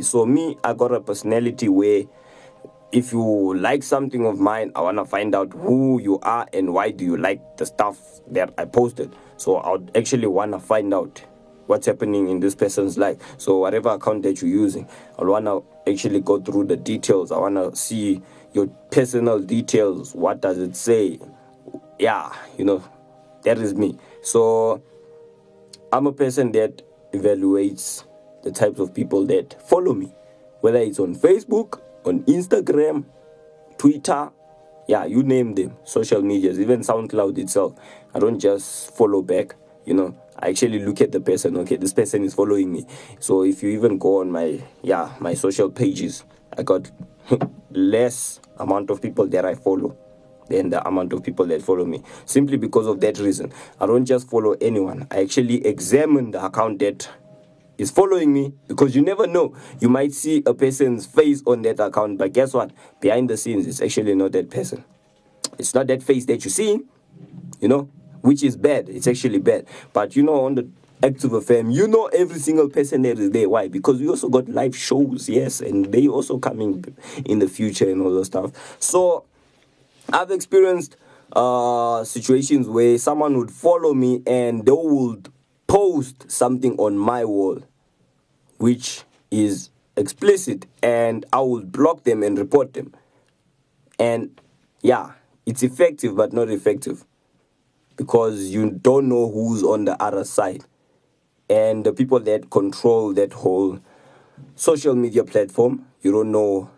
Speaker 2: personality where if you like something of mine, I want to find out who you are and why do you like the stuff that I posted. So I would actually want to find out what's happening in this person's life. So whatever account that you're using, I want to actually go through the details. I want to see your personal details. What does it say? Yeah, that is me. So I'm a person that evaluates the types of people that follow me, whether it's on Facebook, on Instagram, Twitter, you name them, social medias, even SoundCloud itself. I don't just follow back, I actually look at the person. Okay, this person is following me. So if you even go on my social pages, I got less amount of people that I follow than the amount of people that follow me. Simply because of that reason. I don't just follow anyone. I actually examine the account that is following me, because you never know. You might see a person's face on that account, but guess what? Behind the scenes, it's actually not that person. It's not that face that you see, which is bad. It's actually bad. But on the Active FM, every single person that is there. Why? Because we also got live shows, yes, and they also coming in the future and all that stuff. So I've experienced situations where someone would follow me and they would post something on my wall which is explicit, and I would block them and report them. And it's effective but not effective. because you don't know who's on the other side. And the people that control that whole social media platform, you don't know,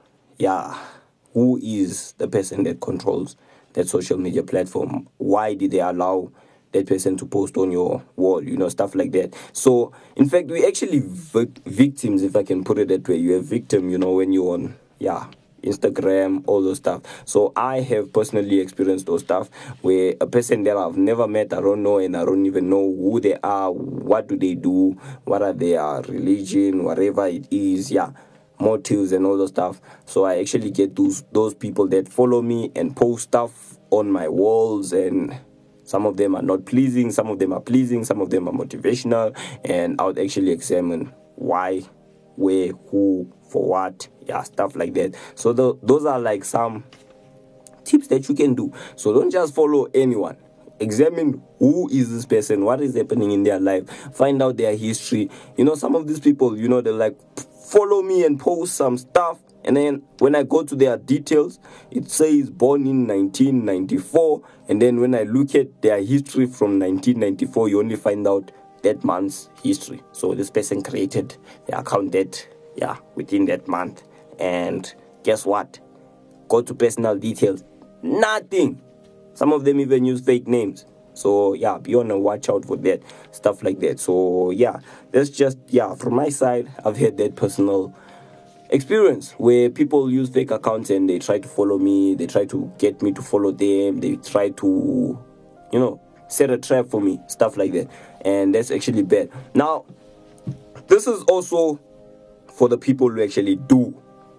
Speaker 2: who is the person that controls that social media platform. Why did they allow that person to post on your wall, stuff like that. So, in fact, we actually victims, if I can put it that way. You're a victim, when you're on, Instagram, all those stuff. So I have personally experienced those stuff where a person that I've never met, I don't know, and I don't even know who they are, what do they do, what are their religion, whatever it is, motives and all those stuff. So I actually get those people that follow me and post stuff on my walls, and some of them are not pleasing, some of them are pleasing, some of them are motivational, and I would actually examine why, where, who, for what, stuff like that. So those are like some tips that you can do. So don't just follow anyone. Examine who is this person, what is happening in their life, find out their history. Some of these people, they're like, follow me and post some stuff, and then when I go to their details, it says born in 1994, and then when I look at their history from 1994, you only find out that month's history. So this person created the account within that month. And guess what? Go to personal details. Nothing. Some of them even use fake names. So be on a watch out for that. Stuff like that. So that's just, from my side, I've had that personal experience where people use fake accounts and they try to follow me. They try to get me to follow them. They try to, set a trap for me. Stuff like that. And that's actually bad. Now, this is also for the people who actually do,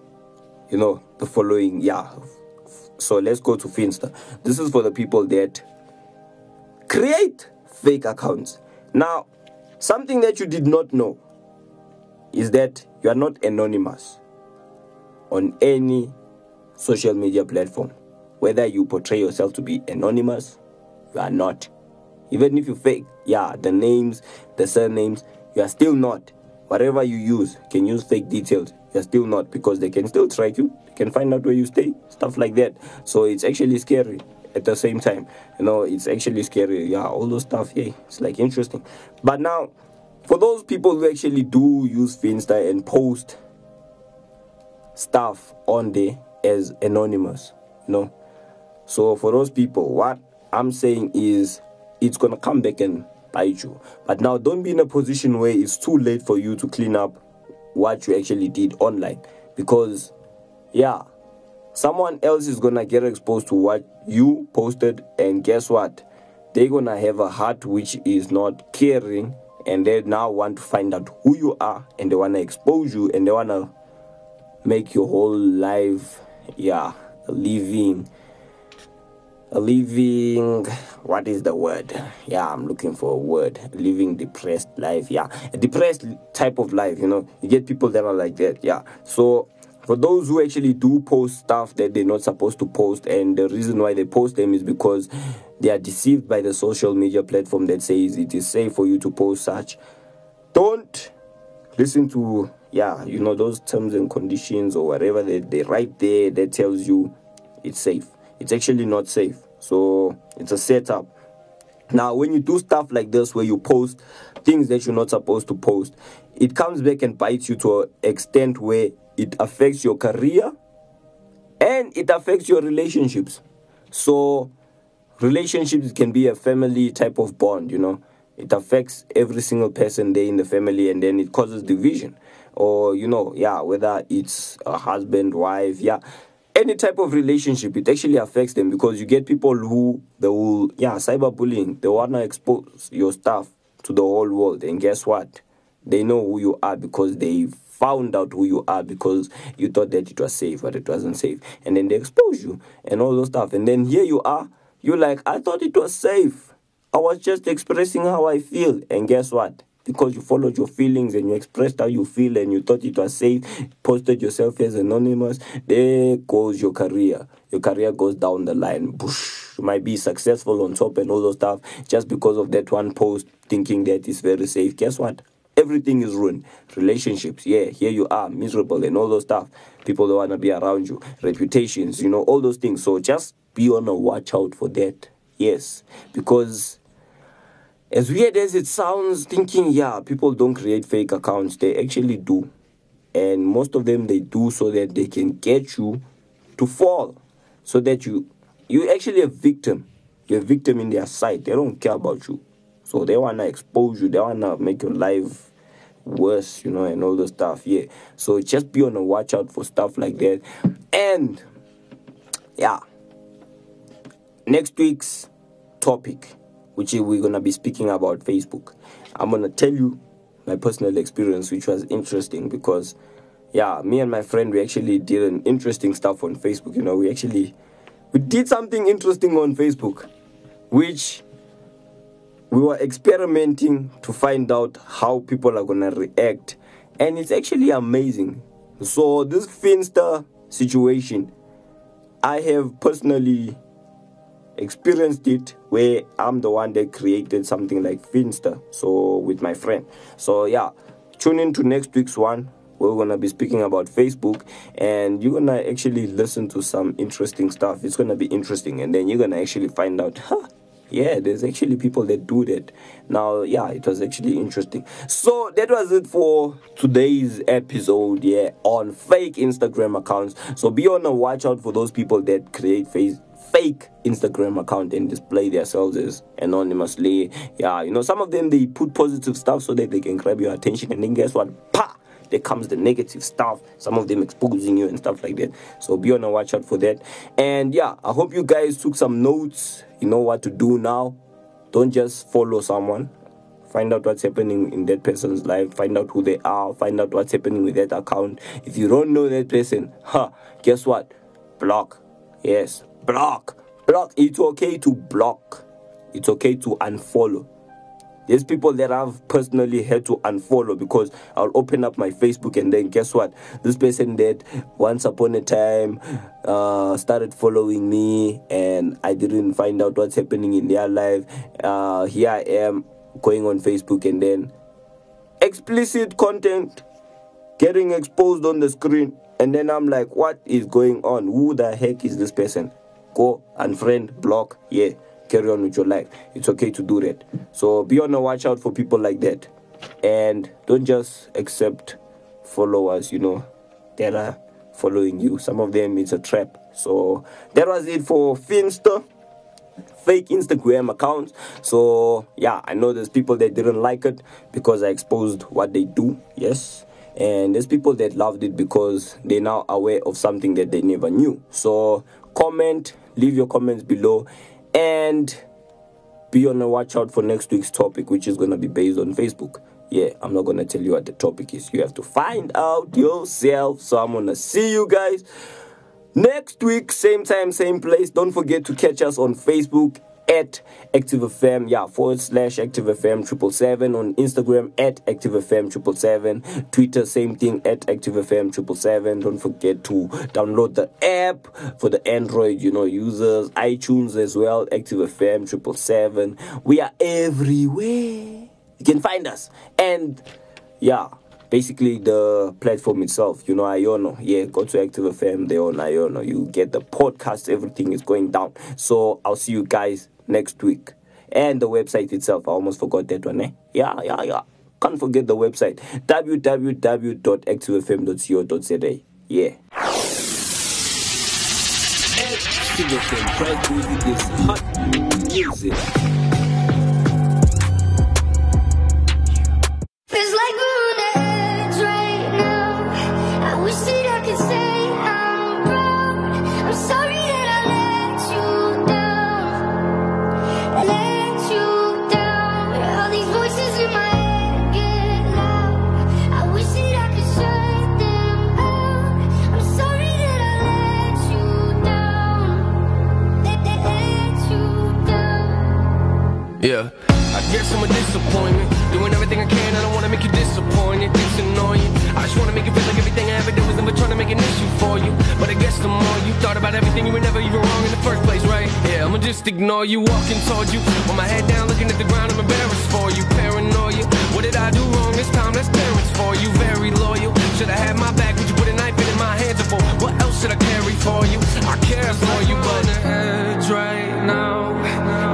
Speaker 2: the following, So let's go to Finsta. This is for the people that create fake accounts. Now, something that you did not know is that you are not anonymous on any social media platform. Whether you portray yourself to be anonymous, you are not. Even if you fake, the names, the surnames, you are still not. Whatever you use, you can use fake details, you're still not, because they can still track you, they can find out where you stay, stuff like that. So it's actually scary at the same time. It's actually scary. All those stuff, it's like interesting. But now, for those people who actually do use Finsta and post stuff on there as anonymous, so for those people, what I'm saying is it's gonna come back and bite you. But now, don't be in a position where it's too late for you to clean up what you actually did online, because someone else is gonna get exposed to what you posted, and guess what? They're gonna have a heart which is not caring, and they now want to find out who you are, and they want to expose you, and they want to make your whole life a living, what is the word? I'm looking for a word. Living depressed life. A depressed type of life, You get people that are like that. So for those who actually do post stuff that they're not supposed to post, and the reason why they post them is because they are deceived by the social media platform that says it is safe for you to post such. Don't listen to, those terms and conditions or whatever they write there that tells you it's safe. It's actually not safe. So it's a setup. Now, when you do stuff like this, where you post things that you're not supposed to post, it comes back and bites you to an extent where it affects your career and it affects your relationships. So relationships can be a family type of bond, It affects every single person there in the family, and then it causes division. Or, whether it's a husband, wife, any type of relationship, it actually affects them, because you get people who, they will, cyberbullying, they want to expose your stuff to the whole world. And guess what? They know who you are because they found out who you are, because you thought that it was safe, but it wasn't safe. And then they expose you and all those stuff. And then here you are, you're like, I thought it was safe. I was just expressing how I feel. And guess what? Because you followed your feelings and you expressed how you feel and you thought it was safe, posted yourself as anonymous, there goes your career. Your career goes down the line. Boosh. You might be successful on top and all those stuff just because of that one post, thinking that it's very safe. Guess what? Everything is ruined. Relationships, here you are, miserable and all those stuff. People don't want to be around you. Reputations, all those things. So just be on a watch out for that. Yes, because as weird as it sounds, thinking, yeah, people don't create fake accounts, they actually do. And most of them, they do so that they can get you to fall. So that you're actually a victim. You're a victim in their sight. They don't care about you. So they want to expose you. They want to make your life worse, and all the stuff. Yeah. So just be on the watch out for stuff like that. And, yeah. Next week's topic, which we're going to be speaking about Facebook. I'm going to tell you my personal experience, which was interesting because, yeah, me and my friend, we actually did an interesting stuff on Facebook. We did something interesting on Facebook, which we were experimenting to find out how people are going to react. And it's actually amazing. So this Finsta situation, I have personally experienced it where I'm the one that created something like Finsta, so with my friend. So yeah, tune in to next week's one. We're gonna be speaking about Facebook, and you're gonna actually listen to some interesting stuff. It's gonna be interesting, and then you're gonna actually find out, yeah, there's actually people that do that. Now, yeah, it was actually interesting. So that was it for today's episode, yeah, on fake Instagram accounts. So be on the watch out for those people that create fake Instagram account and display themselves as anonymously. Yeah, some of them, they put positive stuff so that they can grab your attention, and then guess what? There comes the negative stuff, some of them exposing you and stuff like that. So be on the watch out for that. And yeah, I hope you guys took some notes. You know what to do now. Don't just follow someone. Find out what's happening in that person's life. Find out who they are. Find out what's happening with that account. If you don't know that person, guess what? Block. Yes, block. It's okay to block. It's okay to unfollow. There's people that I've personally had to unfollow because I'll open up my Facebook and then guess what? This person that once upon a time started following me and I didn't find out what's happening in their life. Here I am going on Facebook and then explicit content getting exposed on the screen. And then I'm like, what is going on? Who the heck is this person? Go unfriend, block, yeah. Carry on with your life. It's okay to do that. So be on the watch out for people like that. And don't just accept followers, that are following you. Some of them, it's a trap. So that was it for Finsta, fake Instagram accounts. So yeah, I know there's people that didn't like it because I exposed what they do. Yes. And there's people that loved it because they're now aware of something that they never knew. So comment, leave your comments below. And be on the watch out for next week's topic, which is going to be based on Facebook. Yeah, I'm not going to tell you what the topic is. You have to find out yourself. So I'm going to see you guys next week, same time, same place. Don't forget to catch us on Facebook at ActiveFM, /ActiveFM 777, on Instagram at ActiveFM 777, Twitter same thing at ActiveFM 777. Don't forget to download the app for the Android users, iTunes as well, ActiveFM 777. We are everywhere. You can find us. And yeah, basically the platform itself, Iono. Yeah, go to ActiveFM, they're on Iono. You get the podcast, everything is going down. So I'll see you guys next week. And the website itself, I almost forgot that one. Yeah. Can't forget the website, www.activefm.co.za. Yeah. ActiveFM, right with this hot music.
Speaker 11: Feels like we're on the edge right now. I wish that I could say I'm proud. I'm sorry that I let you down. All these voices in my head get loud. I wish that I could shut them out. I'm sorry that I let you down.
Speaker 8: Yeah, I guess I'm a disappointment. Doing everything I can, I don't wanna make you disappointed. Things annoying. I just wanna make it feel like everything I ever did was never trying to make an issue for you. But I guess the more you thought about everything, you were never even wrong in the first place, right? Yeah, I'ma just ignore you, walking towards you, with my head down, looking at the ground. I'm embarrassed for you, paranoia. What did I do wrong this time? That's parents for you, very loyal. Should I have my back? Would you put a knife in my hands? Or what else should I carry for you? I care for you, but on the edge right now.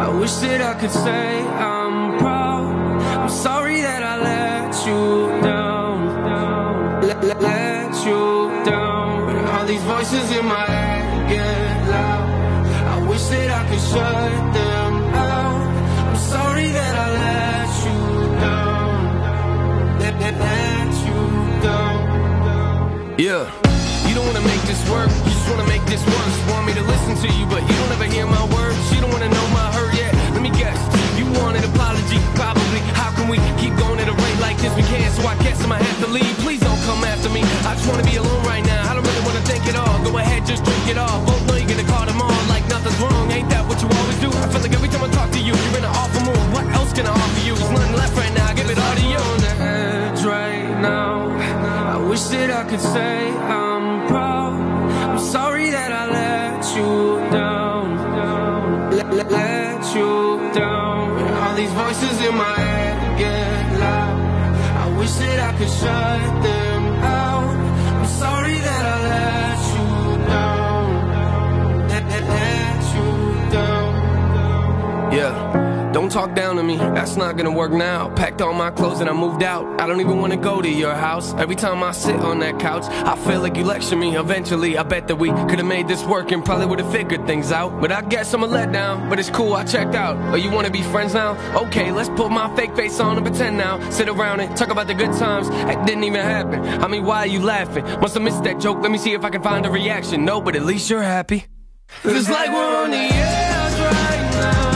Speaker 8: I'm proud. I'm sorry that I let you down. Let you down. All these voices in my head get loud. I wish that I could shut them out. I'm sorry that I let you down. Let you down. Yeah. You don't wanna make this work, you just wanna make this worse. Want me to listen to you, but you don't ever hear my words. You don't wanna know my hurt yet. Let me guess, you want an apology, probably. How can we keep going at a rate like this? We can't, so I guess I might have to leave. Please don't come after me. I just wanna be alone right now. I don't really wanna think at all. Go ahead, just drink it all. Both know you're gonna call them on like nothing's wrong. Ain't that what you always do? I feel like every time I talk to you, you're in an awful mood. What else can I offer you? There's nothing left right now. I give it all to you. On the edge right now. I wish that I could say I'm proud. I'm sorry that I let you down. Let you down. All these voices in my head get loud. I wish that I could shut them out. I'm sorry that I let you down. Let you down. Yeah. Don't talk down to me, that's not gonna work now. Packed all my clothes and I moved out. I don't even wanna go to your house. Every time I sit on that couch, I feel like you lecture me. Eventually, I bet that we could've made this work and probably would've figured things out. But I guess I'm a letdown, but it's cool, I checked out. Oh, you wanna be friends now? Okay, let's put my fake face on and pretend now. Sit around and talk about the good times. That didn't even happen. I mean, why are you laughing? Must have missed that joke, let me see if I can find a reaction. No, but at least you're happy. Feels like we're on the edge right now.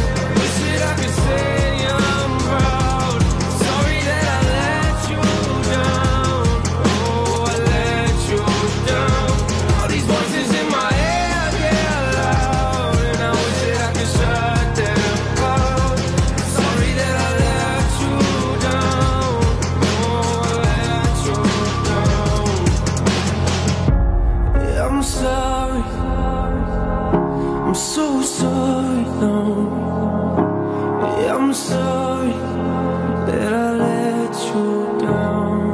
Speaker 8: I'm so sorry, no. Yeah, I'm sorry that I let you down.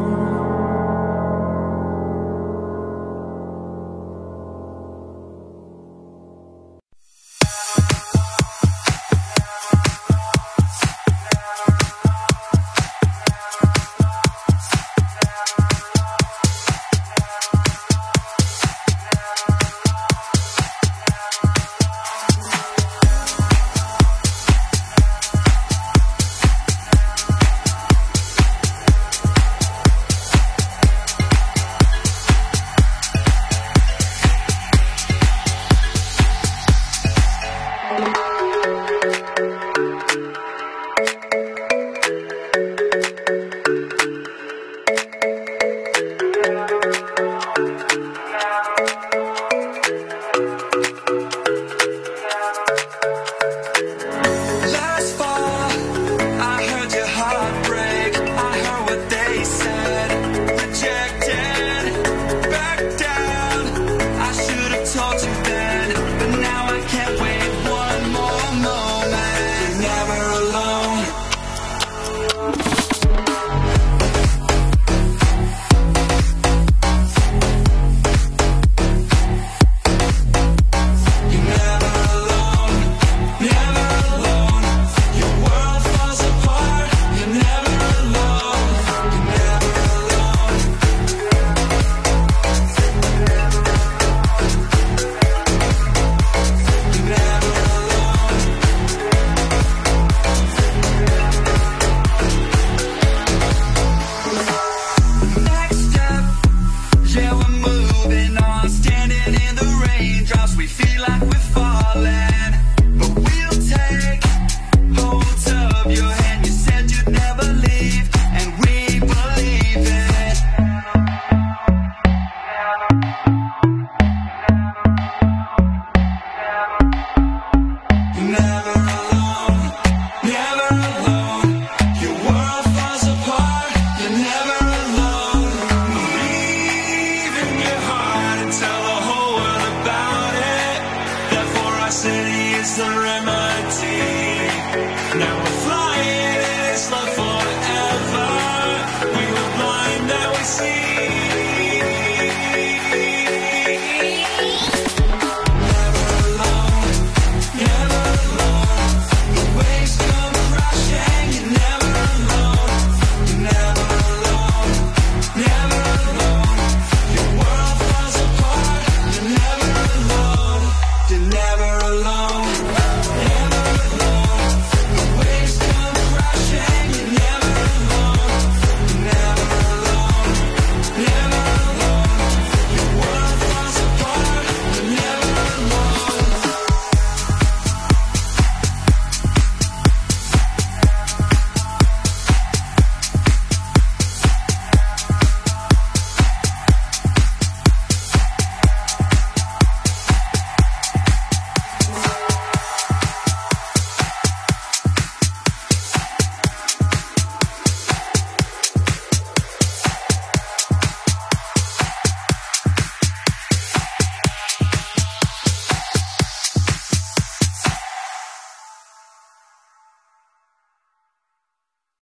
Speaker 12: Now